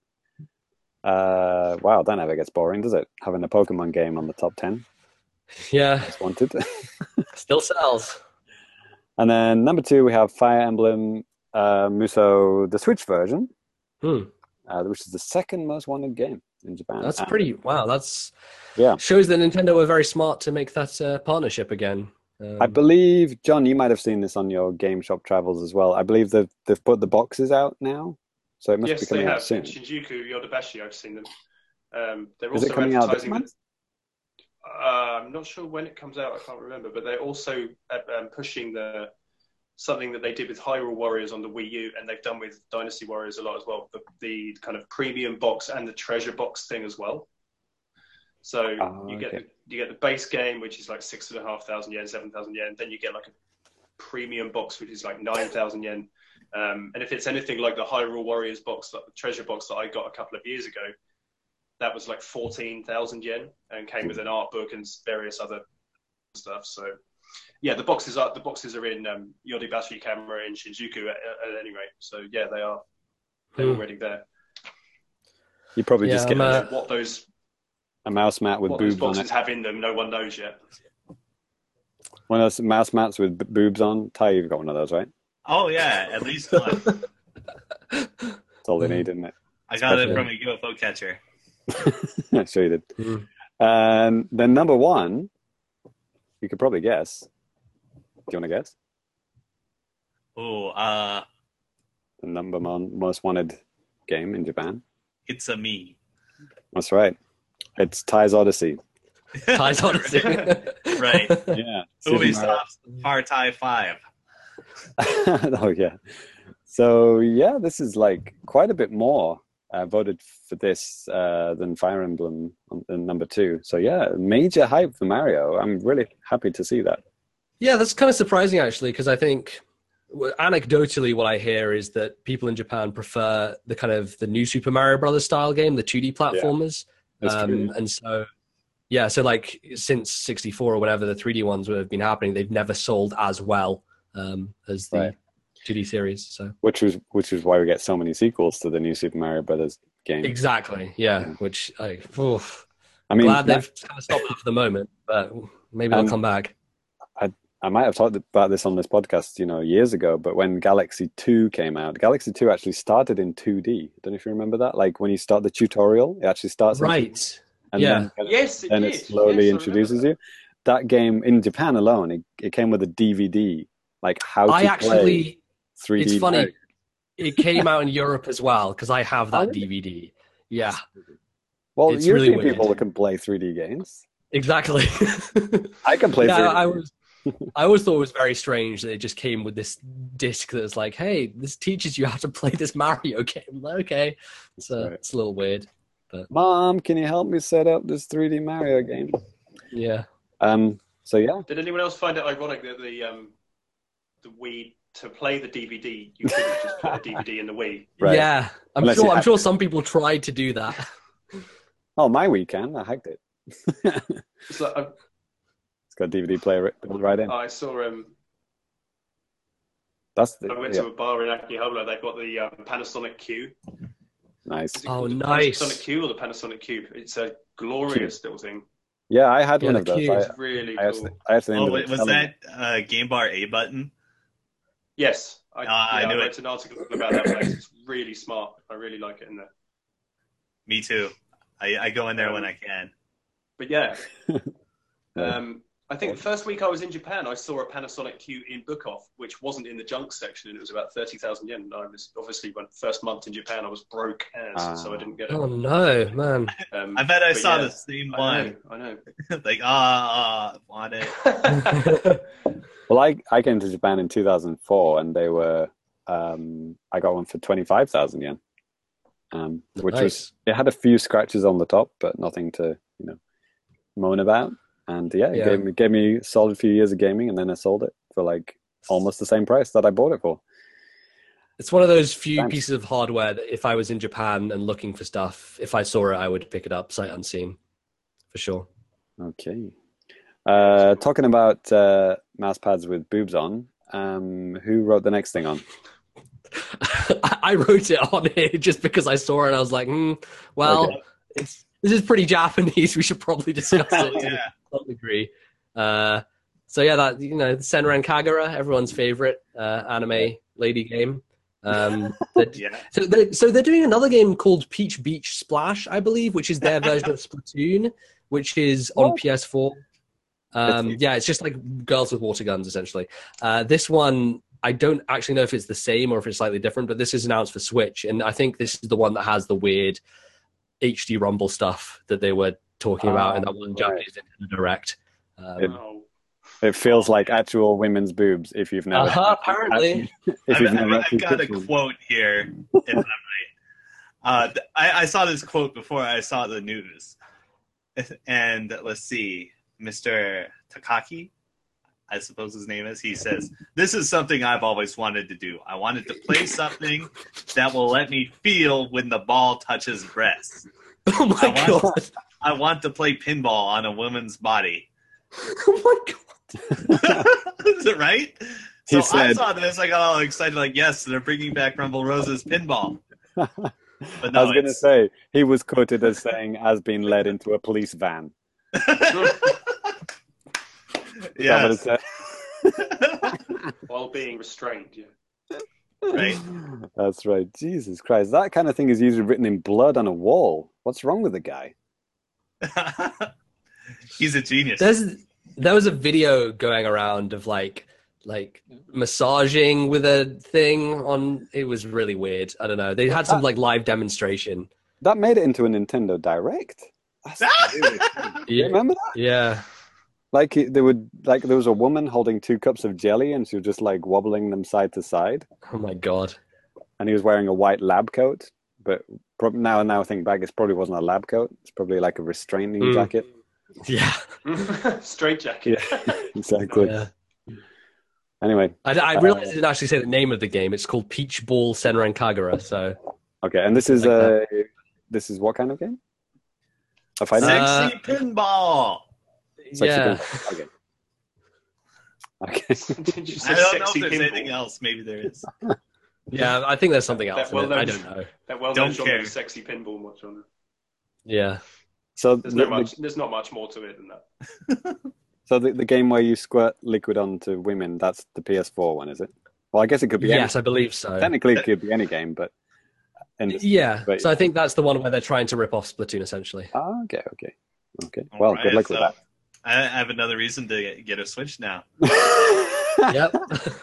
Uh, wow, that never gets boring, does it? Having a Pokemon game on the top ten. Yeah, Just wanted. still sells. And then number two, we have Fire Emblem uh, Muso, the Switch version, Hmm. uh, which is the second most wanted game in Japan. That's And- pretty. Wow, that's Yeah. shows that Nintendo were very smart to make that uh, partnership again. Um, I believe, John, you might have seen this on your Game Shop travels as well. I believe they've, they've put the boxes out now, so it must be Yes, coming they out have. soon. Shinjuku, Yodobashi, I've seen them. Um, they're Is also it coming out this advertising. month? The, uh, I'm not sure when it comes out. I can't remember, but they're also uh, um, pushing the something that they did with Hyrule Warriors on the Wii U, and they've done with Dynasty Warriors a lot as well. The, the kind of premium box and the treasure box thing as well. So Oh, you get okay. the, you get the base game, which is like six and a half thousand yen, seven thousand yen. Then you get like a premium box, which is like nine thousand yen. Um, and if it's anything like the Hyrule Warriors box, like the treasure box that I got a couple of years ago, that was like fourteen thousand yen and came with an art book and various other stuff. So, yeah, the boxes are the boxes are in um, Yodobashi Camera in Shinjuku at, at any rate. So yeah, they are they're Hmm. already there. You probably Yeah, just I'm, get uh, what those a mouse mat with what those boobs on boxes it. have in them, no one knows yet. One of those mouse mats with b- boobs on. Ty, you've got one of those, right? Oh yeah, at least one. That's all they need, isn't it? I got it Especially- from a U F O catcher. I'm sure you did. Hmm. And then number one, you could probably guess. Do you want to guess? Oh, uh, The number one most wanted game in Japan? it's a me. That's right. It's Ty's Odyssey. Ties Odyssey. Right. Yeah. Super Mario- Ubisoft's Far Tie Five. Oh yeah. So yeah, this is like quite a bit more uh, voted for this uh, than Fire Emblem on, in number two. So yeah, major hype for Mario. I'm really happy to see that. Yeah, that's kind of surprising actually, because I think well, anecdotally what I hear is that people in Japan prefer the kind of the new Super Mario Brothers style game, the two D platformers. That's um, true. And so, yeah, so like since sixty-four or whenever the three D ones would have been happening, they've never sold as well um, as the Right. two D series. So Which was which is why we get so many sequels to the new Super Mario Brothers game. exactly, yeah. Which I, oof, I mean, glad that- they've kind of stopped that for the moment, but maybe they'll Um, come back. I might have talked about this on this podcast, you know, years ago, but when Galaxy two came out, Galaxy two actually started in two D. I don't know if you remember that. Like when you start the tutorial, it actually starts in two D, Right. and yeah. then, kind of- Yes, it then did. it slowly Yes, I introduces remember you. That game in Japan alone, it, it came with a D V D, like how to I play actually, three D. it's funny. Mario. It came out in Europe as well because I have that Oh, really? D V D. Yeah, Well, it's really European weird. people can play three D games. exactly. I can play yeah, three D. I was. I always thought it was very strange that it just came with this disc that was like, "Hey, this teaches you how to play this Mario game." Like, okay, it's, uh, right. it's a little weird. Mom, can you help me set up this three D Mario game? Yeah. Um. So yeah, Did anyone else find it ironic that the um, the Wii to play the D V D, you couldn't just put a D V D in the Wii? right. Yeah, I'm Unless you sure. I'm have sure to. some people tried to do that. Oh, my weekend, I hacked it. It's like, I, It's got a D V D player built right in. I saw um, That's the, I went yeah, to a bar in Akihabara. They've got the um, Panasonic Q. nice. Is it Oh, called the nice. Panasonic Q or the Panasonic Cube? It's a glorious little thing. Yeah, I had Yeah, one the of those. Q I, is It's really I, cool. actually, I actually Oh, ended wait, up was selling that it. uh, Game Bar A button? Yes, I, Ah, I yeah, I knew wrote it. an article about that place. It's really smart. I really like it in there. Me too. I, I go in there when I can. But yeah, Yeah. um, I think the first week I was in Japan, I saw a Panasonic Q in Bookoff, which wasn't in the junk section, and it was about thirty thousand yen. And I was obviously, when first month in Japan, I was broke as, Ah. so I didn't get it. Oh no, man. Um, I bet I but saw yeah, the same I one. know, I know. Like, ah, uh, want it. Well, I, I came to Japan in two thousand four, and they were. Um, I got one for twenty five thousand yen. um, which Nice. was it had a few scratches on the top, but nothing to you know moan about. And yeah, it Yeah. gave me gave me a solid few years of gaming, and then I sold it for like almost the same price that I bought it for. It's one of those few Thanks. pieces of hardware that if I was in Japan and looking for stuff, if I saw it, I would pick it up sight unseen, for sure. Okay. Uh, talking about uh, mouse pads with boobs on, um, who wrote the next thing on? I wrote it on here just because I saw it and I was like, hmm, well, Okay. it's this is pretty Japanese. We should probably discuss it to Yeah. some degree. Uh, so yeah, that you know, Senran Kagura, everyone's favorite uh, anime lady game. Um, that- Yeah. so, they're, so they're doing another game called Peach Beach Splash, I believe, which is their version of Splatoon, which is on What? P S four. Um, yeah, it's just like girls with water guns, essentially. Uh, this one, I don't actually know if it's the same or if it's slightly different, but this is announced for Switch, and I think this is the one that has the weird H D Rumble stuff that they were talking about in that one right. Japanese Nintendo Direct. Um, Oh. It feels like actual women's boobs if you've never. uh-huh, apparently. if I've, you've I've- never I've actually got a touched one. quote here in memory. Uh, th- I, I saw this quote before I saw the news. And let's see, Mister Takaki, I suppose his name is, he says, "This is something I've always wanted to do. I wanted to play something that will let me feel when the ball touches breasts. Oh my I want- god. I want to play pinball on a woman's body." Oh my god. Is it right? He So I said- saw this, I got all excited, like, yes, they're bringing back Rumble Rose's pinball. But I no, was going to it's... say he was quoted as saying has been led into a police van. Is that what it yes. said? While being restrained, yeah. Right. That's right. Jesus Christ, that kind of thing is usually written in blood on a wall. What's wrong with the guy? He's a genius. There's there was a video going around of like like massaging with a thing on. It was really weird. I don't know. They had some like live demonstration. That made it into a Nintendo Direct. That's really cool. Yeah. Remember that? Yeah. Like it- they would, like there was a woman holding two cups of jelly, and she was just like wobbling them side to side. Oh my god. And he was wearing a white lab coat. But prob- now, now I think back, it probably wasn't a lab coat. It's probably like a restraining Mm. jacket. Yeah. Straight jacket. Yeah, exactly. Yeah. Anyway, I, I realized it didn't actually say the name of the game. It's called Peach Ball Senran Kagura. So okay, and this is Like a this is what kind of game? A fighting game? Uh, Sexy pinball. Sexy yeah. game? Okay. Okay. Did you say I don't know if sexy there's pinball? anything else. Maybe there is. Yeah, I think there's something That else in well it. I known- don't know. That well Don't known genre care. of sexy pinball much on it. Yeah. So There's the, no much. There's not much more to it than that. the, so the, the game where you squirt liquid onto women, that's the P S four one, is it? Well, I guess it could be Yes, any, I believe so. technically it could be any game, but in this, Yeah. but- So I think that's the one where they're trying to rip off Splatoon, essentially. Ah, okay, okay, okay. All Well, right, good luck so with that. I I have another reason to get a Switch now. Yep.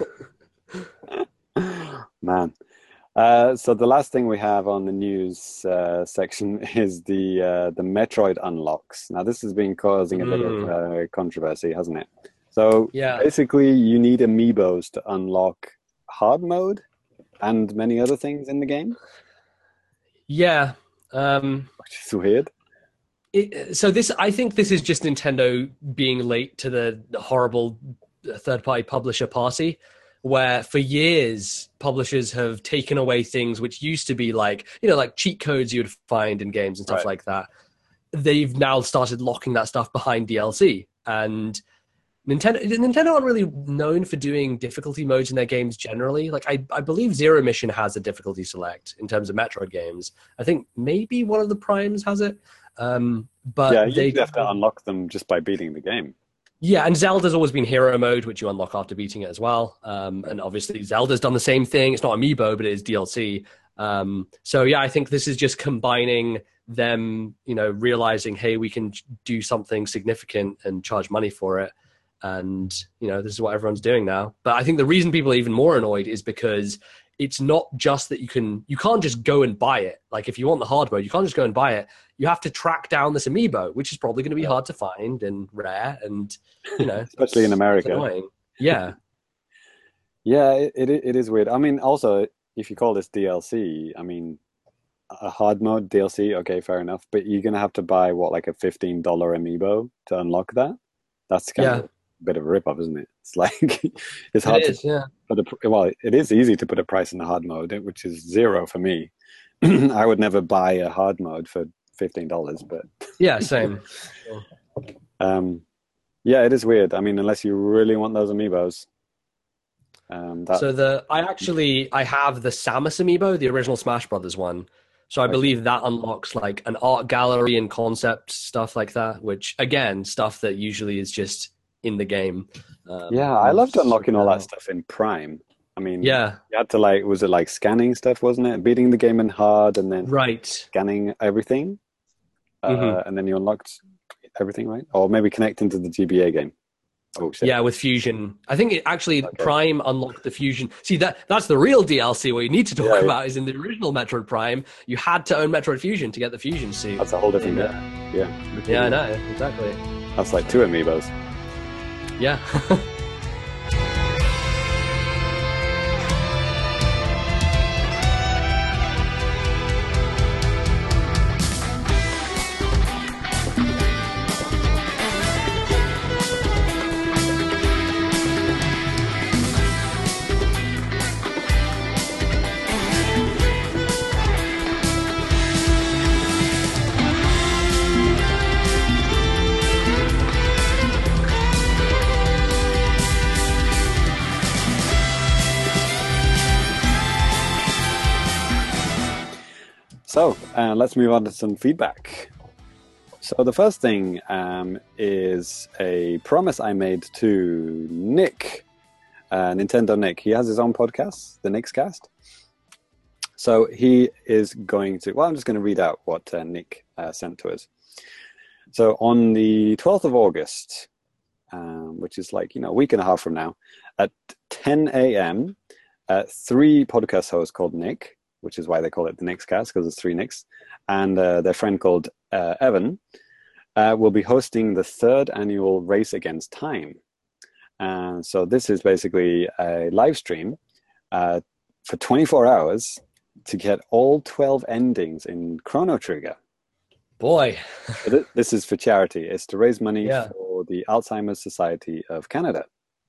Man. Uh, so the last thing we have on the news uh, section is the uh, the Metroid unlocks. Now this has been causing a bit of uh, controversy, hasn't it? So Yeah. basically, you need amiibos to unlock hard mode and many other things in the game, Yeah. Um, which is weird. it, so this, I think this is just Nintendo being late to the horrible third-party publisher party, where for years publishers have taken away things which used to be like, you know, like cheat codes you'd find in games and stuff Right. like that. They've now started locking that stuff behind D L C, and Nintendo Nintendo aren't really known for doing difficulty modes in their games generally. Like I, I believe Zero Mission has a difficulty select in terms of Metroid games. I think maybe one of the Primes has it. Um, but yeah, you they have to unlock them just by beating the game. yeah, and Zelda's always been hero mode, which you unlock after beating it as well. Um, and obviously Zelda's done the same thing. It's not amiibo, but it is D L C. Um, so yeah, I think this is just combining them, you know, realizing, hey, we can do something significant and charge money for it. And, you know, this is what everyone's doing now. But I think the reason people are even more annoyed is because it's not just that you can, you can't just go and buy it. Like if you want the hard mode, you can't just go and buy it. You have to track down this amiibo, which is probably going to be hard to find and rare. And, you know, Especially in it's America. annoying. Yeah. Yeah, it, it it is weird. I mean, also, if you call this D L C, I mean, a hard mode D L C, okay, fair enough. But you're gonna have to buy what, like a fifteen dollar amiibo to unlock that. That's kind Yeah. of a bit of a rip-off, isn't it? It's like it's hard It is, to yeah. put a, well, it is easy to put a price in the hard mode, which is zero for me. I would never buy a hard mode for fifteen dollars, but Yeah, same. um, yeah, it is weird. I mean, unless you really want those amiibos. Um, that, So the I actually I have the Samus amiibo, the original Smash Brothers one. So I believe that unlocks like an art gallery and concept stuff like that, which again, stuff that usually is just in the game. Um, yeah, I loved unlocking all that stuff in Prime. I mean, Yeah, you had to like, was it like scanning stuff, wasn't it? Beating the game in hard and then right. scanning everything, uh, Mhm. and then you unlocked everything, right? Or maybe connecting to the G B A game. Oh shit! Yeah, with Fusion. I think it actually Okay. Prime unlocked the Fusion. See, that that's the real D L C. What you need to talk Yeah, yeah. about is in the original Metroid Prime, you had to own Metroid Fusion to get the Fusion suit. That's a whole different Yeah. game. Yeah, Yeah, I know, exactly. That's like two amiibos. Yeah. So uh, let's move on to some feedback. So the first thing um, is a promise I made to Nick, uh, Nintendo Nick. He has his own podcast, the Nick's Cast. So he is going to, well, I'm just going to read out what uh, Nick uh, sent to us. So on the twelfth of August, um, which is like, you know, a week and a half from now, at ten a.m., uh, three podcast hosts called Nick, which is why they call it the Nick's Cast, because it's three Nicks, and uh, their friend called uh, Evan, uh, will be hosting the third annual Race Against Time. And so this is basically a live stream uh, for twenty-four hours to get all twelve endings in Chrono Trigger. Boy. So th- this is for charity. It's to raise money Yeah. for the Alzheimer's Society of Canada.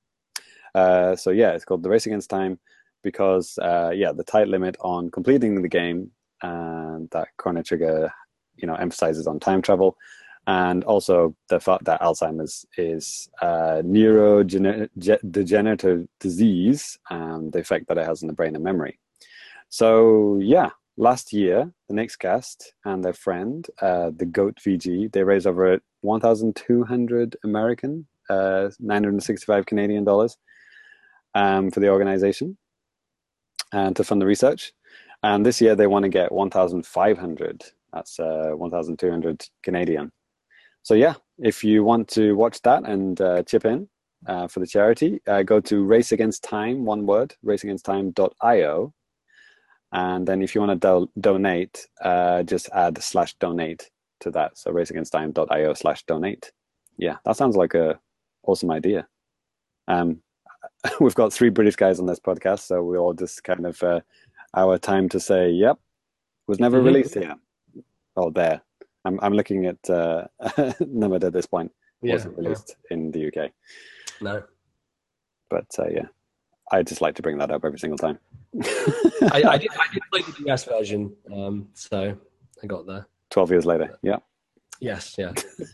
Uh, so yeah, it's called the Race Against Time because uh, yeah, the tight limit on completing the game and that Chrono Trigger, you know, emphasizes on time travel, and also the fact that Alzheimer's is a neurodegenerative disease and the effect that it has on the brain and memory. So yeah, last year, the Nick's Cast and their friend, uh, the Goat V G, they raised over one thousand two hundred American, uh, nine hundred sixty-five Canadian dollars um, for the organization and to fund the research. And this year they want to get one thousand five hundred. That's uh, one thousand two hundred Canadian. So yeah, if you want to watch that and uh, chip in uh, for the charity, uh, go to Race Against Time, one word, race against time dot io. And then if you want to do- donate, uh, just add slash donate to that. So race against time dot io slash donate. Yeah, that sounds like a awesome idea. Um, we've got three British guys on this podcast, so we all just kind of uh, our time to say, yep, was never Mhm. released here. Oh, there. I'm I'm looking at uh, Numbered at this point. Yeah. Wasn't released in the U K. No. But uh, yeah, I just like to bring that up every single time. I, I, did, I did play the D S version, um, so I got there. twelve years later, yeah. Yes, yeah.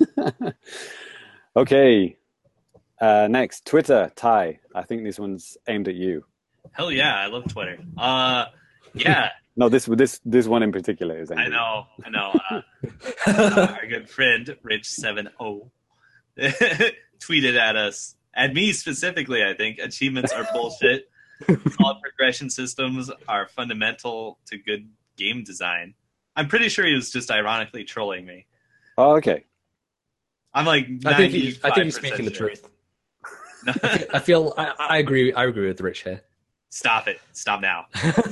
Okay. Uh, next, Twitter, Ty. I think this one's aimed at you. Hell yeah, I love Twitter. Uh, yeah, No, this this this one in particular is aimed I at you. know, I know. Uh, uh, our good friend Rich seven oh tweeted at us, at me specifically. I think achievements are bullshit. Solid progression systems are fundamental to good game design. I'm pretty sure he was just ironically trolling me. Oh, okay. I'm like, I think he, I think he's speaking the sure. truth. I feel I, I agree. I agree with Rich here. Stop it! Stop now.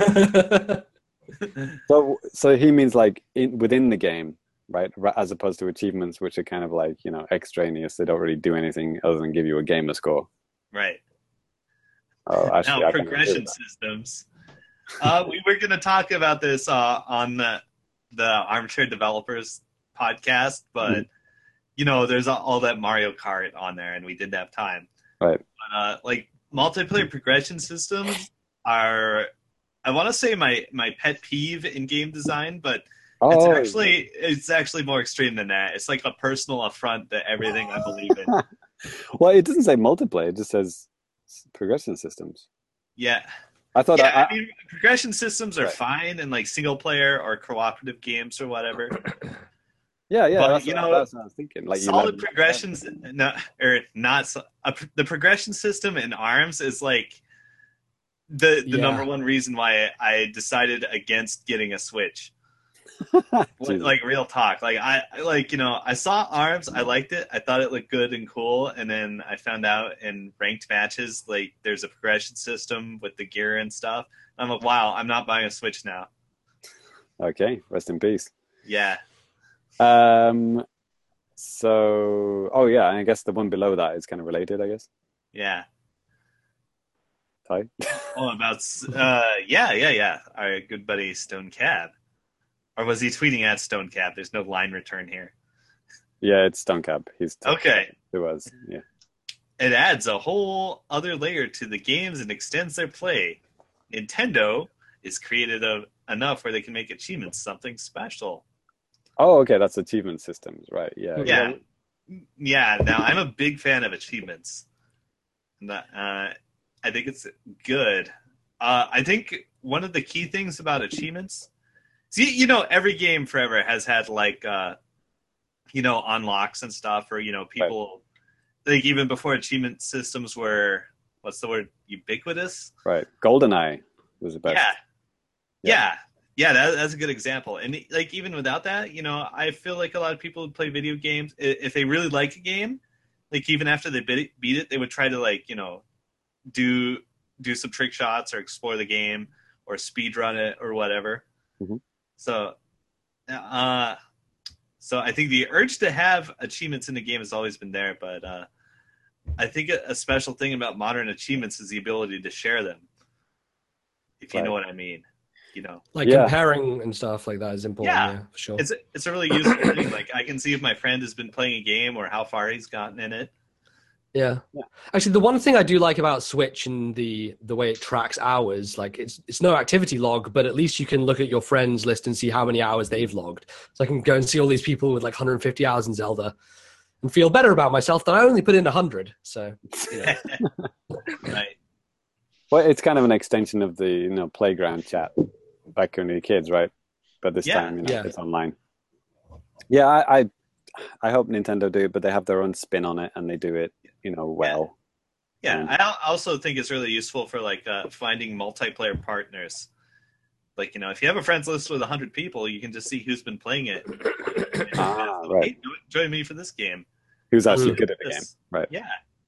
So so he means like in, within the game, right? Ra- As opposed to achievements, which are kind of like, you know, extraneous. They don't really do anything other than give you a gamer score. Right. Oh, actually, Now, I can agree progression with that. systems. Uh, we were going to talk about this uh, on the the Armchair Developers podcast, but Mhm. you know, there's all, all that Mario Kart on there, and we didn't have time. Right. But, uh, like multiplayer progression systems are, I want to say my my pet peeve in game design, but it's Oh, actually it's actually more extreme than that. It's like a personal affront to everything I believe in. well, it doesn't say multiplayer; it just says s- progression systems. Yeah. I thought Yeah, I, I mean, progression systems are Right. fine in like single player or cooperative games or whatever. yeah, yeah, but, that's, you what, know, that's what I was thinking. Like you Solid let- progressions, no, or not. so- A, pr- the progression system in ARMS is like the the Yeah. number one reason why I decided against getting a Switch. Like, Jesus. like real talk, like I I- like you know I saw ARMS, I liked it, I thought it looked good and cool, and then I found out in ranked matches like there's a progression system with the gear and stuff. I'm like, wow, I'm not buying a Switch now. Okay, rest in peace. Yeah, Um, so, oh yeah, and I guess the one below that is kind of related, I guess. yeah. Ty? Oh, about s- uh, yeah, yeah, yeah. Our good buddy Stone Cab, or was he tweeting at Stone Cab? There's no line return here. Yeah, it's Stonecab. He's Okay. It was, yeah. It adds a whole other layer to the games and extends their play. Nintendo is creative of- enough where they can make achievements something special. Oh, okay, that's achievement systems, right? Yeah. Yeah, yeah. Now I'm a big fan of achievements. And, uh, I think it's good. Uh, I think one of the key things about achievements, see, you know, every game forever has had like, uh, you know, unlocks and stuff, or you know, people like even before achievement systems were, what's the word, ubiquitous. Right. GoldenEye was the best. Yeah, Yeah. yeah, yeah. That, that's a good example. And like even without that, you know, I feel like a lot of people who play video games, i- if they really like a game, like even after they beat it, beat it, they would try to like you know do do some trick shots or explore the game or speed run it or whatever. Mhm. So, uh, so I think the urge to have achievements in the game has always been there, but uh, I think a, a special thing about modern achievements is the ability to share them. If you know Right. what I mean, you know, Like Yeah. comparing and stuff like that is important. Yeah. Yeah, for sure. it's a, it's a really useful thing. Like I can see if my friend has been playing a game or how far he's gotten in it. Yeah. Yeah. Actually, the one thing I do like about Switch and the the way it tracks hours, like it's it's no activity log, but at least you can look at your friends list and see how many hours they've logged. So I can go and see all these people with like one hundred fifty hours in Zelda and feel better about myself that I only put in one hundred. So, you know. Right. Well, it's kind of an extension of the, you know, playground chat back when we were kids, right? But this Yeah. time, you know, Yeah. it's online. Yeah, I, I I hope Nintendo do it, but they have their own spin on it and they do it, you know, well. Yeah, Um, I al- also think it's really useful for like uh, finding multiplayer partners. Like you know, if you have a friends list with a hundred people, you can just see who's been playing it. Ah, Hey, right. jo- join me for this game. Who's actually Mm. good at the game, This- right? Yeah,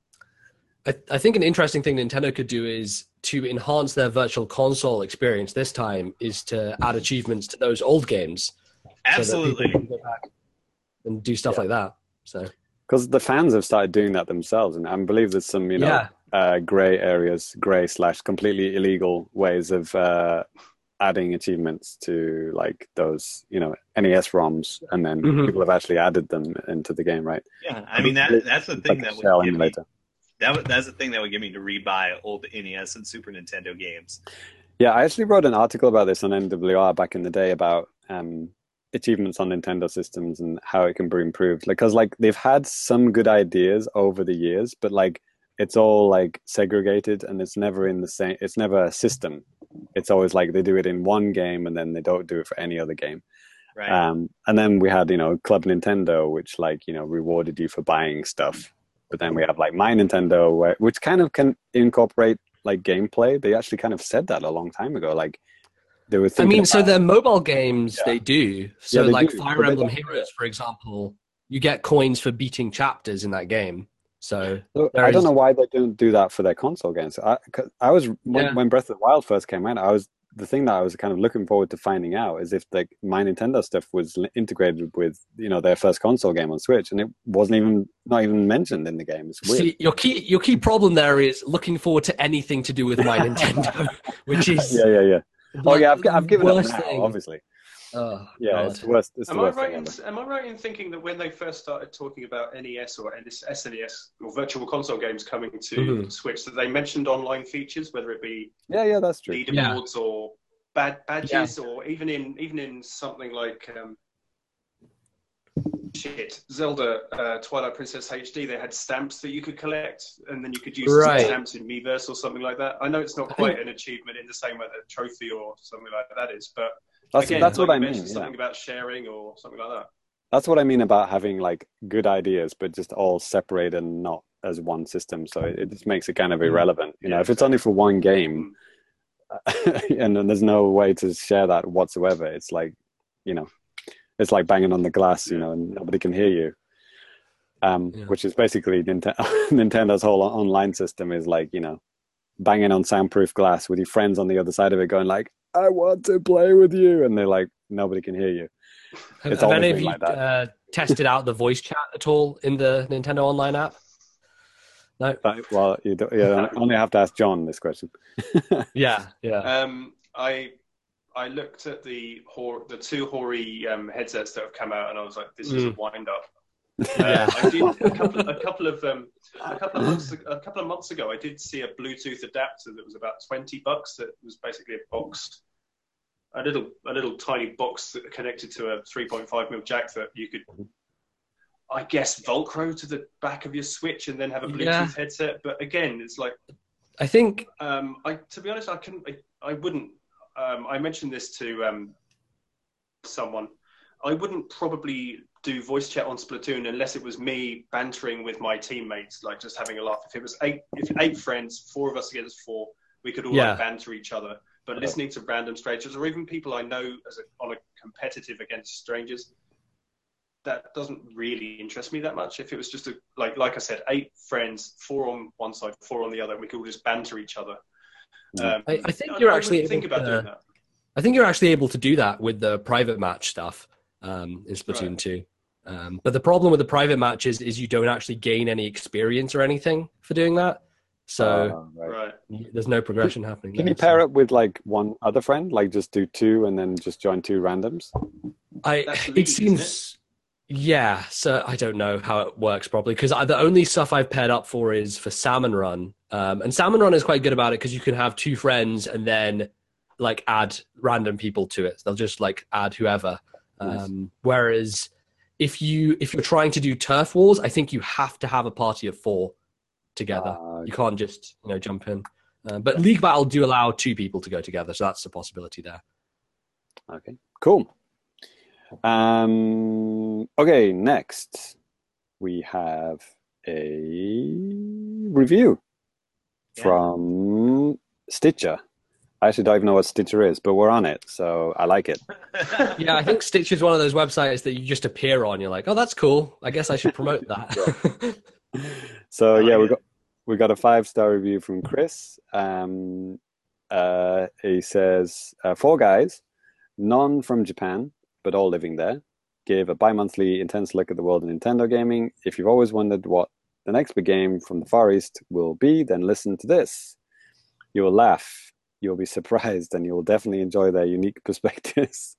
I, I think an interesting thing Nintendo could do is to enhance their virtual console experience this time is to add achievements to those old games. So that absolutely. people can go back and do stuff Yeah. like that. So Because the fans have started doing that themselves, and I believe there's some, you know, yeah, uh, gray areas, gray slash completely illegal ways of uh, adding achievements to like those, you know, N E S ROMs, and then Mhm. people have actually added them into the game, right? Yeah, I mean that that's the It's thing like a that shell would get me. emulator. That would, that's the thing that would get me to rebuy old N E S and Super Nintendo games. Yeah, I actually wrote an article about this on N W R back in the day about um, achievements on Nintendo systems and how it can be improved. Because like they've had some good ideas over the years, but like it's all like segregated and it's never in the same. It's never a system. It's always like they do it in one game and then they don't do it for any other game. Right. Um, and then we had, you know, Club Nintendo, which like, you know, rewarded you for buying stuff. But then we have like My Nintendo, where, which kind of can incorporate like gameplay. They actually kind of said that a long time ago. Like they were I thinking mean, so about- the mobile games Yeah. they do. So Yeah, they like do, Fire but they Emblem don't- Heroes, for example, you get coins for beating chapters in that game. So So there I don't is- know why they don't do that for their console games. I, 'cause I was when, Yeah. when Breath of the Wild first came out, I was the thing that I was kind of looking forward to finding out is if like My Nintendo stuff was li- integrated with, you know, their first console game on Switch, and it wasn't even not even mentioned in the game. It's weird. see, your key your key problem there is looking forward to anything to do with My Nintendo, which is yeah, yeah, yeah. Oh the yeah, I've, I've given up worst now, thing. obviously. Oh, Yeah, God. it's the worst. It's the Am I worst right thing in ever. Am I right in thinking that when they first started talking about N E S or S N E S or Virtual Console games coming to Mhm. Switch, that they mentioned online features, whether it be Yeah, yeah, that's true. leaderboards or bad badges, or even in even in something like um, shit Zelda uh, Twilight Princess H D, they had stamps that you could collect, and then you could use Right. stamps in Miiverse or something like that. I know it's not I quite think- an achievement in the same way that a trophy or something like that is, but That's again, that's like what you I mean. mentioned Yeah. something about sharing or something like that. That's what I mean about having like good ideas, but just all separate and not as one system. So it, it just makes it kind of irrelevant. You know, Yeah, if it's only for one game, and then there's no way to share that whatsoever, it's like, you know, it's like banging on the glass, you know, and nobody can hear you. Um, Yeah. which is basically Nint- Nintendo's whole online system is like, you know, banging on soundproof glass with your friends on the other side of it, going like, "I want to play with you," and they're like, "Nobody can hear you." Have, It's have always any of been you like that. uh, tested out the voice chat at all in the Nintendo Online app? No. But, well, you, don't, you only have to ask John this question. Yeah, yeah. Um, I I looked at the Hor- the two Hori um, headsets that have come out, and I was like, "This is a Mm. wind up." Yeah. Uh, I did a couple a couple of um, a couple of months a couple of months ago. I did see a Bluetooth adapter that was about twenty bucks. That was basically a box, a little a little tiny box that connected to a three point five mil jack that you could, I guess, Velcro to the back of your Switch and then have a Bluetooth Yeah. headset. But again, it's like, I think um, I to be honest, I couldn't, I, I wouldn't. Um, I mentioned this to um, someone. I wouldn't probably do voice chat on Splatoon unless it was me bantering with my teammates, like just having a laugh. If it was eight, if eight friends, four of us against four, we could all Yeah. like banter each other. But listening to random strangers, or even people I know as a, on a competitive against strangers, that doesn't really interest me that much. If it was just a like, like I said, eight friends, four on one side, four on the other, and we could all just banter each other. Um, I, I think I- you're I would actually think able about to- doing that. I think you're actually able to do that with the private match stuff um, in Splatoon Right. two. Um, but the problem with the private matches is you don't actually gain any experience or anything for doing that. So Uh, right. Right. there's no progression happening. Can there, you pair so. up with like one other friend, like just do two and then just join two randoms? I That's it League, seems yeah. So I don't know how it works properly because the only stuff I've paired up for is for Salmon Run, um, and Salmon Run is quite good about it because you can have two friends and then like add random people to it. They'll just like add whoever. Nice. Um, whereas if you if you're trying to do turf wars, I think you have to have a party of four together. Ah, You can't just you know jump in. Uh, but League Battle do allow two people to go together, so that's a possibility there. Okay, cool. Um, okay, next we have a review Yeah. from Stitcher. I actually don't even know what Stitcher is, but we're on it, so I like it. Yeah, I think Stitch is one of those websites that you just appear on. You're like, oh, that's cool. I guess I should promote that. So I yeah, like we it. got we got a five star review from Chris. Um, uh, he says, uh, four guys, none from Japan, but all living there, gave a bi-monthly intense look at the world of Nintendo gaming. If you've always wondered what the next big game from the Far East will be, then listen to this. You will laugh, you'll be surprised, and you will definitely enjoy their unique perspectives.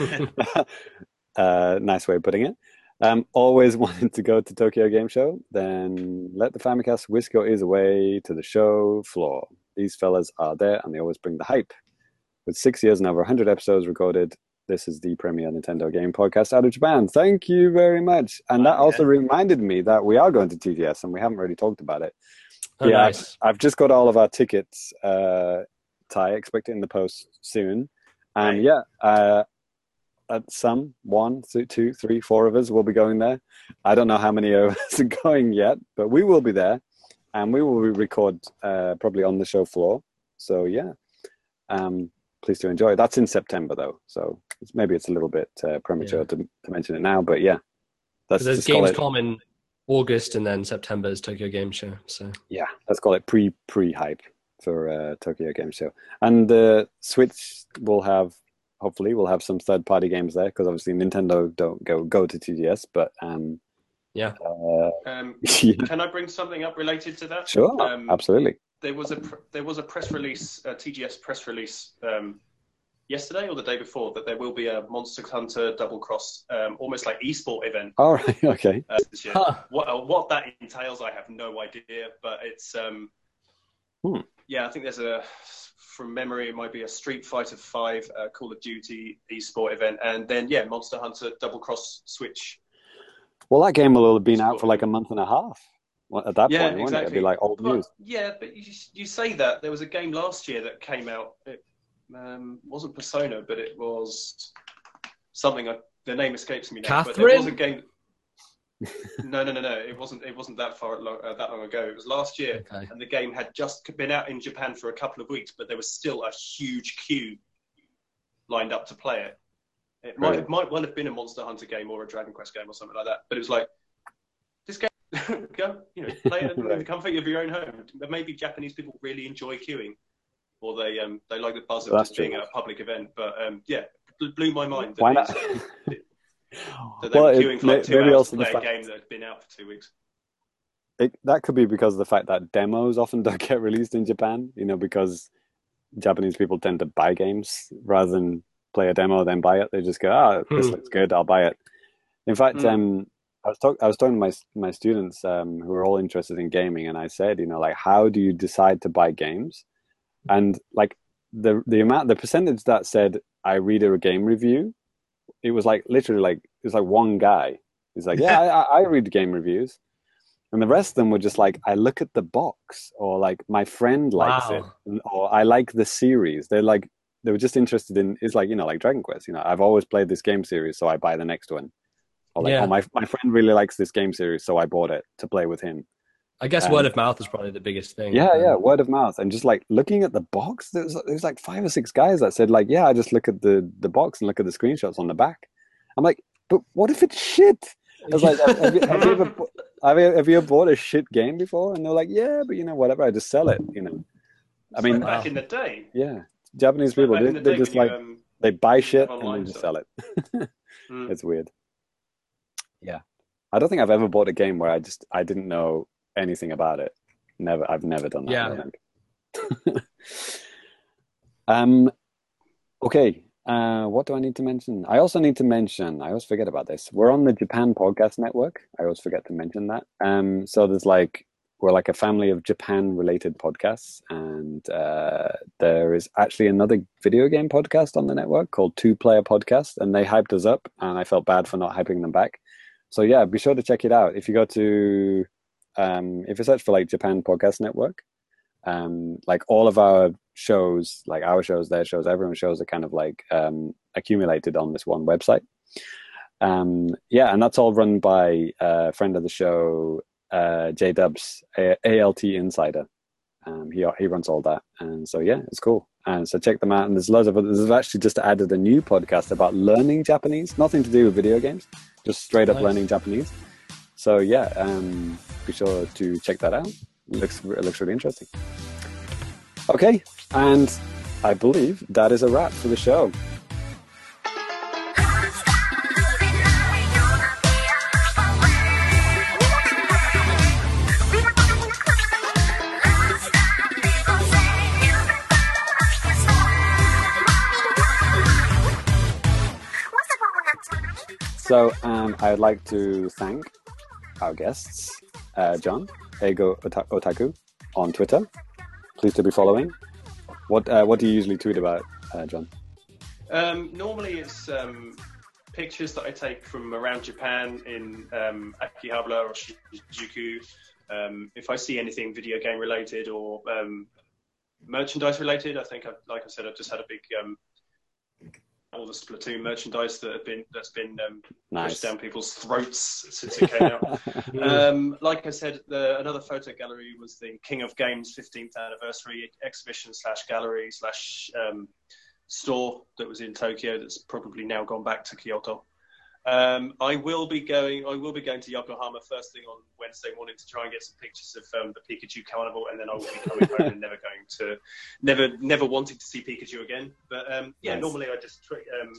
uh, nice way of putting it. Um, always wanted to go to Tokyo Game Show? Then let the Famicast whisk your ears away to the show floor. These fellas are there and they always bring the hype. With six years and over one hundred episodes recorded, this is the premier Nintendo game podcast out of Japan. Thank you very much. And that Oh, also yeah. reminded me that we are going to T G S and we haven't really talked about it. Oh, yeah, nice. I've, I've just got all of our tickets, uh, Ty, expect it in the post soon. And Right. yeah, uh, uh, some, one, two, two, three, four of us will be going there. I don't know how many of us are going yet, but we will be there. And we will record uh, probably on the show floor. So yeah, um, please do enjoy. That's in September though, so it's, maybe it's a little bit uh, premature Yeah. to, to mention it now. But yeah, let's There's just call it. Gamescom in August and then September is Tokyo Game Show. So Yeah, let's call it pre pre hype for uh, Tokyo Game Show. And the Switch will have, hopefully, we'll have some third party games there because obviously Nintendo don't go go to T G S, but um, yeah, uh, Um, yeah, can I bring something up related to that? sure, Um, absolutely. There was a pr- there was a press release, a T G S press release um, yesterday or the day before that there will be a Monster Hunter Double Cross, um, almost like esport event. All right. Okay. Uh, this year. Huh. What uh, what that entails, I have no idea. But it's um, hmm. yeah, I think there's a, from memory, it might be a Street Fighter five, uh, Call of Duty esport event, and then yeah, Monster Hunter Double Cross Switch. Well, that game will have been out for like a month and a half. Well, at that yeah, point, exactly. wouldn't it? It'd be like old but, news. Yeah, but you, you say that there was a game last year that came out. It um, wasn't Persona, but it was something. I, the name escapes me now. Catherine? But there was a game. no, no, no, no. It wasn't. It wasn't that far long, uh, that long ago. It was last year, okay. And the game had just been out in Japan for a couple of weeks, but there was still a huge queue lined up to play it. It might, it might well have been a Monster Hunter game or a Dragon Quest game or something like that. But it was like, this game. Go, you know, play it in the comfort of your own home. Maybe Japanese people really enjoy queuing, or they um they like the buzz of just being at a public event. But um yeah, it blew my mind. That Why not? These, that they well, were queuing it, for like two maybe hours also to play the a fact, game that had been out for two weeks. It, that could be because of the fact that demos often don't get released in Japan. You know, because Japanese people tend to buy games rather than play a demo then buy it. They just go, ah, oh, this hmm. looks good, I'll buy it. In fact, Hmm. um. I was, talk, I was talking to my my students um, who are all interested in gaming, and I said, you know, like, how do you decide to buy games? And like the the amount, the percentage that said I read a game review, it was like literally like it was like one guy. He's like, yeah, I, I read game reviews, and the rest of them were just like, I look at the box, or like my friend likes Wow. it, or I like the series. They're like they were just interested in. It's like you know, like Dragon Quest. You know, I've always played this game series, so I buy the next one. Or like, Yeah. oh, my my friend really likes this game series, so I bought it to play with him. I guess Um, word of mouth is probably the biggest thing. Yeah, Um, yeah, word of mouth, and just like looking at the box, there's there's like five or six guys that said like, yeah, I just look at the the box and look at the screenshots on the back. I'm like, but what if it's shit? I was like, have, have, you, have you ever bu- have you, have you ever bought a shit game before? And they're like, yeah, but you know, whatever, I just sell it. You know, I It's mean, like back wow. in the day. yeah, Japanese It's like people back they, in the they day just when like you, um, they buy shit have and online then just stuff. sell it. Mm. It's weird. Yeah, I don't think I've ever bought a game where I just I didn't know anything about it. Never, I've never done that. Yeah. I think. um, okay. Uh, what do I need to mention? I also need to mention. I always forget about this. We're on the Japan Podcast Network. I always forget to mention that. Um, so there's like we're like a family of Japan-related podcasts, and uh, there is actually another video game podcast on the network called Two Player Podcast, and they hyped us up, and I felt bad for not hyping them back. So yeah, be sure to check it out. If you go to, um, if you search for like Japan Podcast Network, um, like all of our shows, like our shows, their shows, everyone's shows are kind of like um, accumulated on this one website. Um, yeah, and that's all run by a friend of the show, uh, J Dubs, A L T Insider. Um, he he runs all that, and so yeah, it's cool. And so check them out. And there's loads of others. There's actually just added a new podcast about learning Japanese, nothing to do with video games, just straight up Nice. learning Japanese. So yeah, um, be sure to check that out. It looks it looks really interesting. Okay, and I believe that is a wrap for the show. So um, I'd like to thank our guests, uh, John, Ego Ota- Otaku, on Twitter. Please do be following. What uh, what do you usually tweet about, uh, John? Um, normally it's um, pictures that I take from around Japan in um, Akihabara or Shinjuku. Um, if I see anything video game related or um, merchandise related, I think, I've, like I said, I've just had a big um, all the Splatoon merchandise that have been that's been um, Nice. pushed down people's throats since it came out. Um, like I said, the, another photo gallery was the King of Games fifteenth anniversary exhibition slash gallery slash um, store that was in Tokyo. That's probably now gone back to Kyoto. Um, I will be going. I will be going to Yokohama first thing on Wednesday morning to try and get some pictures of um, the Pikachu Carnival, and then I will be coming home and never going to, never, never wanting to see Pikachu again. But um, yeah, Nice. normally I just try, um,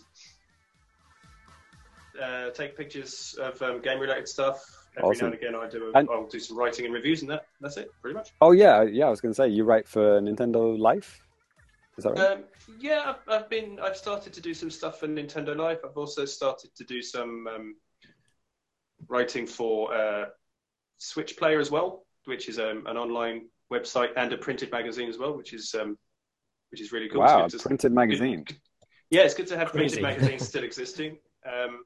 uh, take pictures of um, game-related stuff. Every Awesome. now and again, I do. A, And- I'll do some writing and reviews, and that that's it, pretty much. Oh yeah, yeah. I was going to say you write for Nintendo Life. Is that right? Um, yeah, I've, I've been. I've started to do some stuff for Nintendo Life. I've also started to do some um, writing for uh, Switch Player as well, which is um, an online website and a printed magazine as well, which is um, which is really cool. Wow, It's good to- printed magazine. good- yeah, it's good to have Crazy. printed magazines still existing. Um,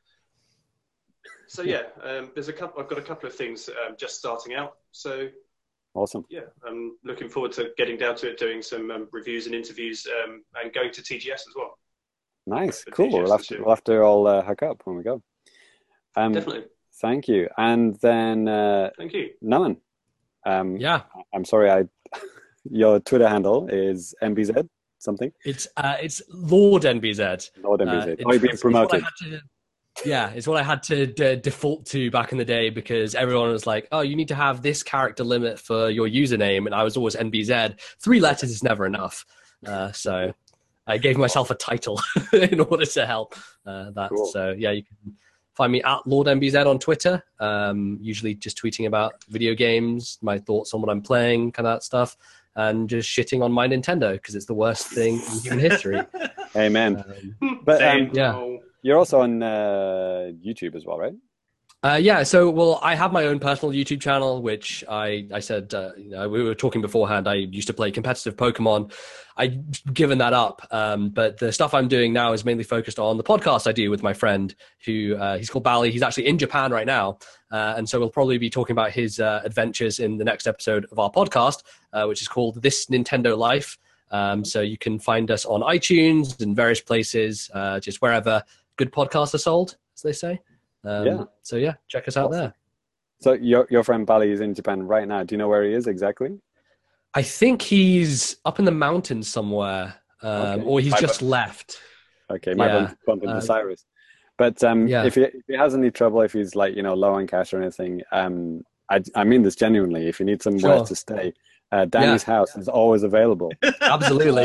so yeah, um, there's a couple. I've got a couple of things um, just starting out. So Awesome. yeah, I'm looking forward to getting down to it, doing some um, reviews and interviews, um, and going to T G S as well. Nice. For Cool. T G S We'll have this to, year. we'll have to all uh, hook up when we go. Um, Definitely. Thank you. And then, uh, Thank you. Naman, um, Yeah, I'm sorry, I your Twitter handle is M B Z something? it's uh, it's Lord N B Z. Lord Uh, M B Z. it's- oh, you're being it's what I promoted. had to- yeah, it's what I had to d- default to back in the day because everyone was like, "Oh, you need to have this character limit for your username," and I was always N B Z. Three letters is never enough, uh, so I gave myself a title in order to help uh, that. Cool. So yeah, you can find me at Lord M B Z on Twitter. Um, usually just tweeting about video games, my thoughts on what I'm playing, kind of that stuff, and just shitting on my Nintendo because it's the worst thing in human history. Amen. Um, But Same. um, Yeah. Oh, you're also on uh, YouTube as well, right? Uh, yeah, so well, I have my own personal YouTube channel, which I I said uh, you know we were talking beforehand. I used to play competitive Pokemon. I've given that up, um, but the stuff I'm doing now is mainly focused on the podcast I do with my friend, who uh, he's called Bally. He's actually in Japan right now, uh, and so we'll probably be talking about his uh, adventures in the next episode of our podcast, uh, which is called This Nintendo Life. Um, so you can find us on iTunes and various places, uh, just wherever good podcasts are sold, as they say. Um, Yeah. So yeah, check us out Awesome. there. So your your friend Bali is in Japan right now. Do you know where he is exactly? I think he's up in the mountains somewhere, um, Okay. or he's I- just left. Okay, might Yeah, bump, bump into uh, Cyrus. But um, yeah. if, he, if he has any trouble, if he's like, you know, low on cash or anything, um, I, I mean this genuinely, if you need somewhere Sure. to stay, uh, Danny's house is always available. Absolutely,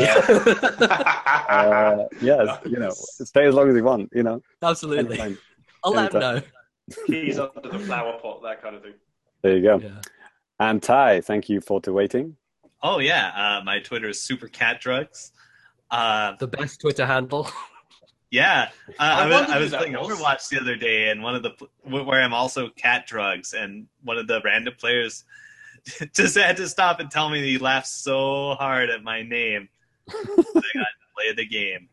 Uh, yes, you know, stay as long as you want, you know. absolutely. Anytime. I'll let him know. anytime. keys under the flower pot, that kind of thing. There you go. Yeah. And Ty, thank you for to waiting. Oh yeah, uh, my Twitter is Super Cat Drugs. Uh, The best Twitter handle. yeah, uh, I I, was, wondered I who was that playing was. Overwatch the other day, and one of the where I'm also Cat Drugs, and one of the random players just had to stop and tell me that he laughed so hard at my name. I got to play the game.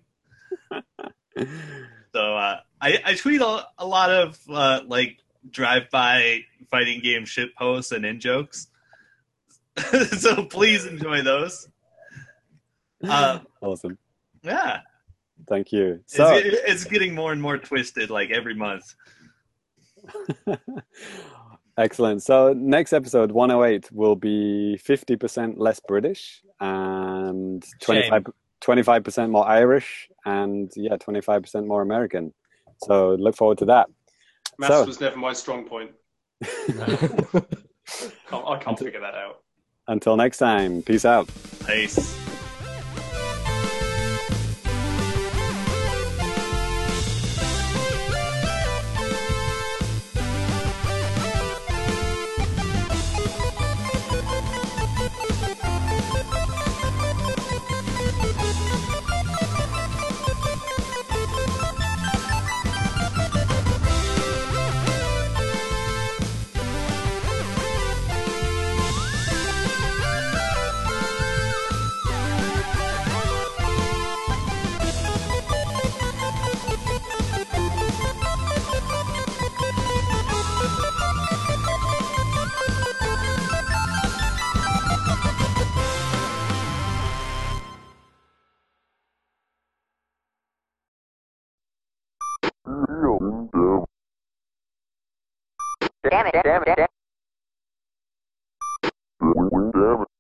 So uh, I, I tweet a, a lot of uh, like drive-by fighting game shit posts and in jokes. So please enjoy those. Uh, Awesome. yeah, Thank you. So, it's, it's getting more and more twisted like every month. excellent. So next episode, one oh eight, will be fifty percent less British and twenty-five, twenty-five percent more Irish and, yeah, twenty-five percent more American. So look forward to that. Maths So- was never my strong point. Can't, I can't figure that out. Until next time, peace out. Nice. Damn it, damn it, damn it.